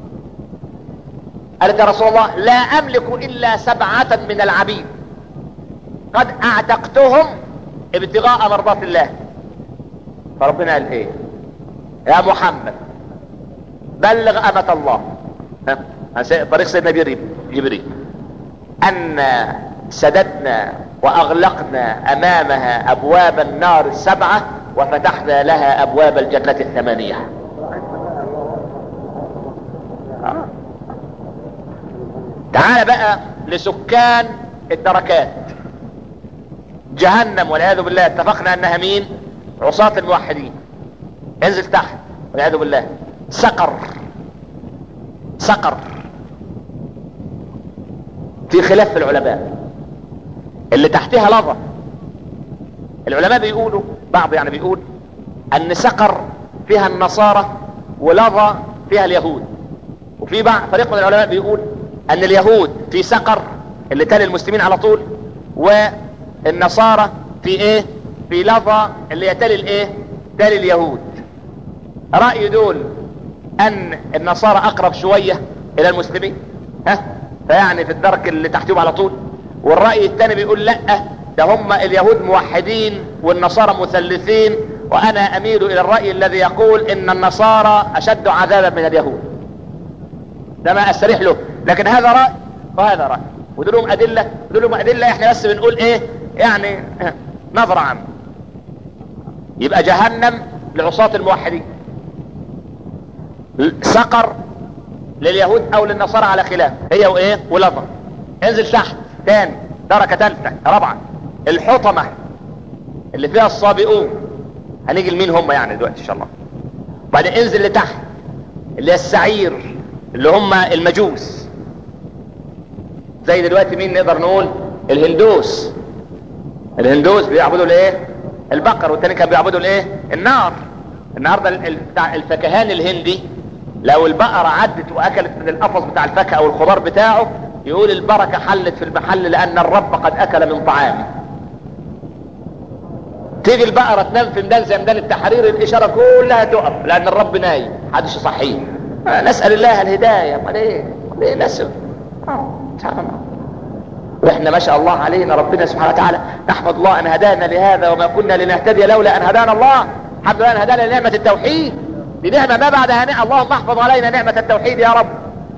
قالت يا رسول الله لا املك الا سبعة من العبيد قد اعتقتهم ابتغاء مرضات الله. فربنا قال ايه يا محمد بلغ امة الله ها طريق سيدنا جبريل ان سددنا واغلقنا امامها ابواب النار السبعة وفتحنا لها ابواب الجنة الثمانية. آه. تعال بقى لسكان الدركات. جهنم والعياذ بالله اتفقنا انها مين؟ عصاة الموحدين. انزل تحت والعياذ بالله سقر. سقر في خلاف في العلماء، اللي تحتها لظى. العلماء بيقولوا بعض يعني بيقول ان سقر فيها النصارى ولظى فيها اليهود، وفي بعض فريق من العلماء بيقول ان اليهود في سقر اللي تالي المسلمين على طول، والنصارى في ايه في لظى اللي يتالي الايه تالي اليهود. رأي دول ان النصارى اقرب شوية الى المسلمين ها فيعني في الدرك اللي تحتهم على طول، والرأي الثاني بيقول لا ده هم اليهود موحدين والنصارى مثلثين، وانا اميل الى الرأي الذي يقول ان النصارى اشد عذابا من اليهود. ده ما استريح له، لكن هذا رأي وهذا رأي، ودولهم ادلة ودولهم ادلة، احنا بس بنقول ايه يعني نظرة عامة. يبقى جهنم لعصاة الموحدين، سقر لليهود او للنصارى على خلاف، هي وايه ولظى. انزل تحت تاني دركة ثالثة رابعة الحطمة اللي فيها الصابئون، هنيجي لمين هم يعني دلوقتي ان شاء الله. بعدين انزل لتحت اللي هي السعير اللي هم المجوس، زي دلوقتي مين نقدر نقول الهندوس. الهندوس بيعبدوا الايه البقر، والتاني كان بيعبدوا الايه النار. النهارده بتاع الفكهان الهندي لو البقرة عدت واكلت من القفص بتاع الفاكهة او الخضار بتاعه يقول البركة حلت في المحل لان الرب قد اكل من طعامه. تيجي البقرة تنام في ميدان زي ميدان التحرير الاشارة كلها تقف لان الرب نايم محدش يصحيه. نسأل الله الهداية. امال ايه؟ ليه نسأل؟ واحنا ما شاء الله علينا ربنا سبحانه وتعالى نحمد الله ان هدانا لهذا وما كنا لنهتدي لولا ان هدانا الله. الحمد لله ان هدانا لنعمة التوحيد، دي نعمة ما بعدها نعمة. اللهم احفظ علينا نعمة التوحيد يا رب.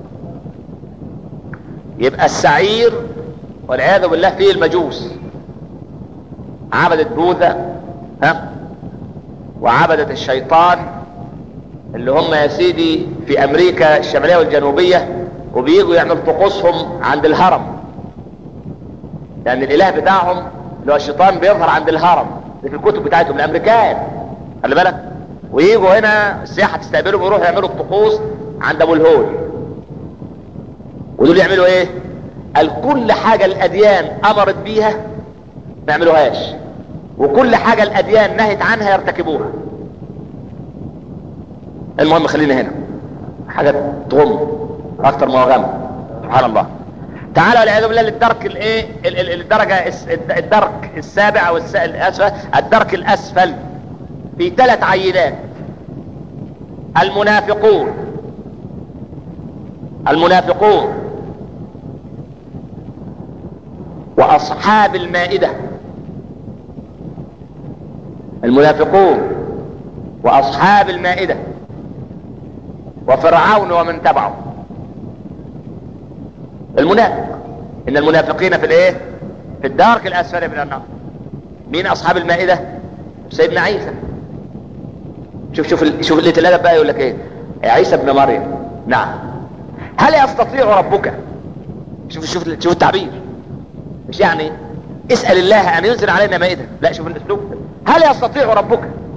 يبقى السعير والعياذ بالله فيه المجوس، عبدة بوذا ها وعبدة الشيطان اللي هم يا سيدي في امريكا الشمالية والجنوبية، وبييجوا يعملوا طقوسهم عند الهرم، لان الاله بتاعهم اللي هو الشيطان بيظهر عند الهرم في الكتب بتاعتهم الامريكان، خلي بالك. ويجوا هنا السياحة تستقبلهم ويروحوا يعملوا الطقوس عند ابو الهول. ودول يعملوا ايه؟ قال كل حاجة الاديان امرت بيها ما يعملوهاش، وكل حاجة الاديان نهت عنها يرتكبوها. المهم خلينا هنا، حاجة تغم اكتر ما هو غم. سبحان الله. تعالوا والعياذ بالله للدرك الايه الدرجة الدرك السابع او الاسفل، الدرك الاسفل في ثلاث عينات: المنافقون المنافقون واصحاب المائدة. المنافقون واصحاب المائدة وفرعون ومن تبعه. المنافق، ان المنافقين في الايه؟ في الدرك الاسفل من النار. مين اصحاب المائدة؟ سيدنا عيسى. شوف شوف شوف اللي الادب بقى يقول لك ايه؟ يا عيسى ابن مريم نعم هل يستطيع ربك؟ شوف شوف شوف التعبير، مش يعني اسأل الله ان ينزل علينا مائدة، لا شوف الاسلوب. هل يستطيع ربك؟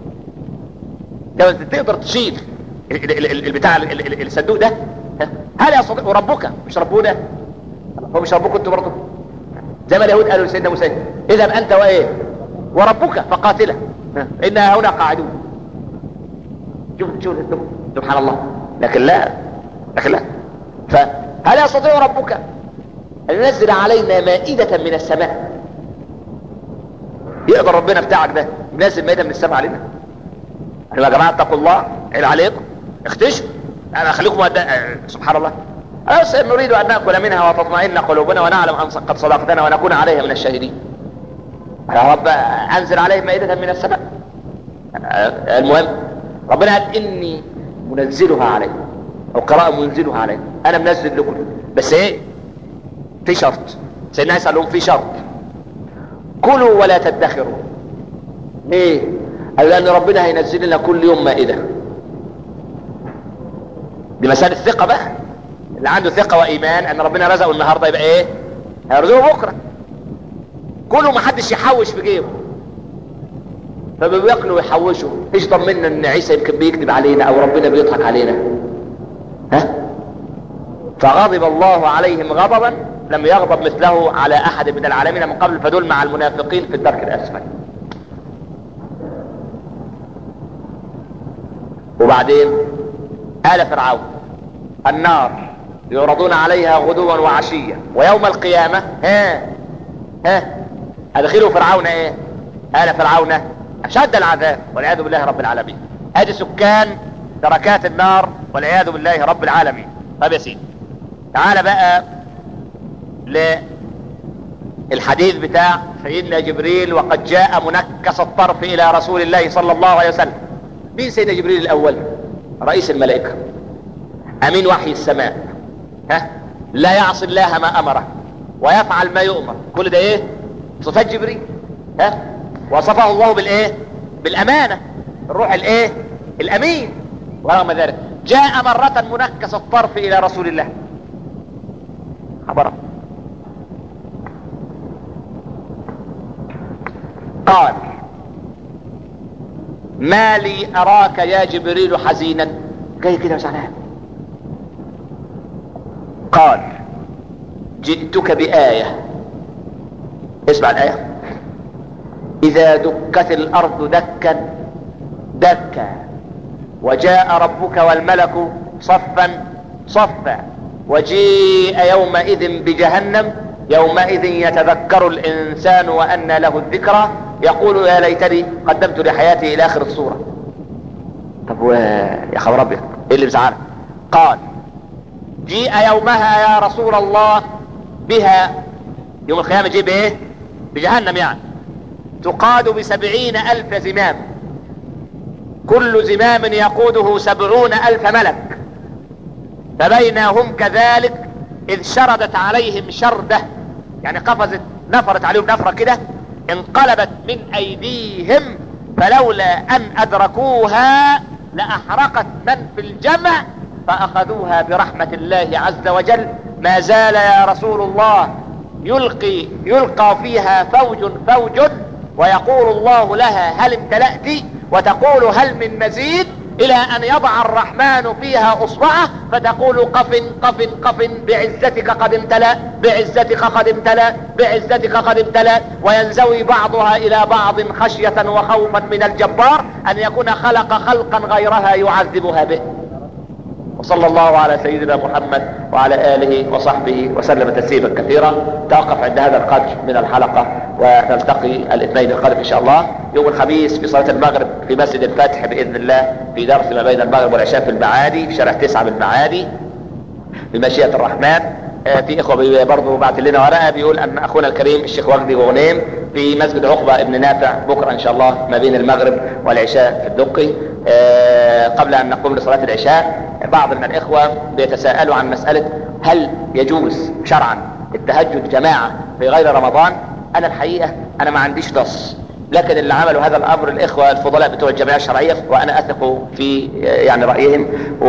تقدر تشيل البتاع الصندوق ده؟ هل يستطيع ربك؟ مش ربنا؟ هو مش ربك انتوا برضه؟ زي ما اليهود قالوا لسيدنا موسى اذهب انت وايه؟ وربك فقاتله انها هنا قاعدون. شوف شوف سبحان الله. لكن لا لكن لا فهل يستطيع ربك ان ينزل علينا مائدة من السماء؟ يقدر ربنا بتاعك ده ينزل مائدة من السماء علينا؟ يا جماعه اتقوا الله، عيب عليكم، اختشوا، انا اخليكم أد... سبحان الله. أس نريد ان ناكل منها وتطمئن قلوبنا ونعلم ان قد صدقتنا ونكون عليها من الشاهدين. يا رب انزل عليهم مائدة من السماء. المهم ربنا قال اني منزلها عليكم، او قراءة منزلها عليكم، انا منزل لكم، بس ايه؟ في شرط. سيدنا عيسى قال لهم في شرط: كلوا ولا تدخروا. ليه؟ قال لان ربنا هينزل لنا كل يوم مائدة. دي مسألة الثقة بقى. اللي عنده ثقة وايمان ان ربنا رزقه النهاردة يبقى ايه؟ هيرزقه بكرة. كله ما حدش يحوش في جيبه، فبياكلوا ويحوشوا. ايش ضمننا ان عيسى يمكن بيكذب علينا او ربنا بيضحك علينا؟ ها؟ فغضب الله عليهم غضبا لم يغضب مثله على احد من العالمين من قبل، فدول مع المنافقين في الدرك الاسفل. وبعدين آل فرعون النار يعرضون عليها غدوا وعشيا ويوم القيامة ها ها ادخلوا فرعون ايه؟ آل فرعون اشد العذاب والعياذ بالله رب العالمين. ادي سكان دركات النار والعياذ بالله رب العالمين. طب يا سيدي تعال بقى للحديث بتاع سيدنا جبريل وقد جاء منكس الطرف الى رسول الله صلى الله عليه وسلم. مين سيدنا جبريل الاول؟ رئيس الملائكة، امين وحي السماء، ها لا يعصي الله ما امره ويفعل ما يؤمر. كل ده ايه؟ صفات جبريل. ها وصفه الله بالايه؟ بالامانة، الروح الايه؟ الامين. ورغم ذلك جاء مرة منكس الطرف الى رسول الله. خبره قال: ما لي اراك يا جبريل حزينا؟ جاي كده زعلان. قال: جئتك بآية. اسمع الآية: إذا دكت الأرض دكا دكا وجاء ربك والملك صفا صفا وجيء يومئذ بجهنم يومئذ يتذكر الإنسان وأنى له الذكرى يقول يا ليتني قدمت لحياتي إلى آخر الصورة. طب و... يا خبر أبيض، إيه اللي بزعلك؟ قال جيء يومها يا رسول الله بها، يوم القيامة جيء بايه؟ بجهنم يعني، تقاد بسبعين الف زمام، كل زمام يقوده سبعون الف ملك، فبينهم كذلك اذ شردت عليهم شردة، يعني قفزت نفرت عليهم نفرة كده، انقلبت من ايديهم، فلولا ان ادركوها لاحرقت من في الجمع، فاخذوها برحمة الله عز وجل. ما زال يا رسول الله يلقي يلقى فيها فوج فوج، ويقول الله لها هل امتلأت، وتقول هل من مزيد، الى ان يضع الرحمن فيها اصبعه فتقول قف قف قف بعزتك قد امتلأ، بعزتك قد امتلأ، بعزتك قد امتلأ، وينزوي بعضها الى بعض خشية وخوفا من الجبار ان يكون خلق خلقا غيرها يعذبها به. وصلى الله على سيدنا محمد وعلى آله وصحبه وسلم تسليما كثيرا. توقف عند هذا القدر من الحلقة، ونلتقي الاثنين القادم ان شاء الله يوم الخميس في صلاة المغرب في مسجد الفتح بإذن الله، في درس ما بين المغرب والعشاء في المعادي في شارع تسعة بالمعادي بمشيئة الرحمن. في اخوة برضو بعت لنا ورقة بيقول ان اخونا الكريم الشيخ وجدي وغنيم في مسجد عقبة ابن نافع بكرة ان شاء الله ما بين المغرب والعشاء في الدقي. قبل ان نقوم لصلاة العشاء بعض من الاخوة بيتساءلوا عن مسألة هل يجوز شرعا التهجد جماعة في غير رمضان. انا الحقيقة انا ما عنديش نص، لكن اللي عملوا هذا الامر الاخوة الفضلاء بتوع الجمعية الشرعية، وانا اثق في يعني رأيهم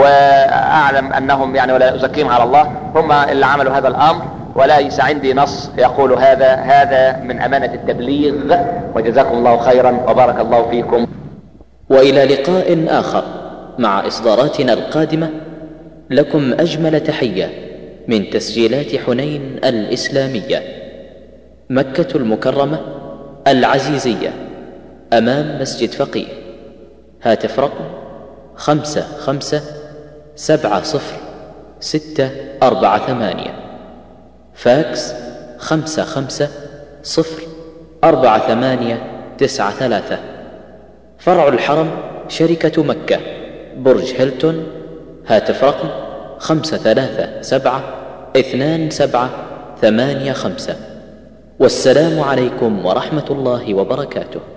واعلم انهم يعني ولا ازكيهم على الله، هم اللي عملوا هذا الامر، وليس عندي نص يقول هذا. هذا من امانة التبليغ، وجزاكم الله خيرا وبارك الله فيكم. وإلى لقاء آخر مع إصداراتنا القادمة، لكم أجمل تحية من تسجيلات حنين الإسلامية، مكة المكرمة العزيزية، أمام مسجد فقيه. هاتف رقم خمسة خمسة سبعة صفر ستة أربعة ثمانية، فاكس خمسة خمسة صفر أربعة ثمانية تسعة ثلاثة. فرع الحرم شركة مكة، برج هيلتون. هاتف رقم خمسة ثلاثة سبعة اثنان سبعة ثمانية خمسة. والسلام عليكم ورحمة الله وبركاته.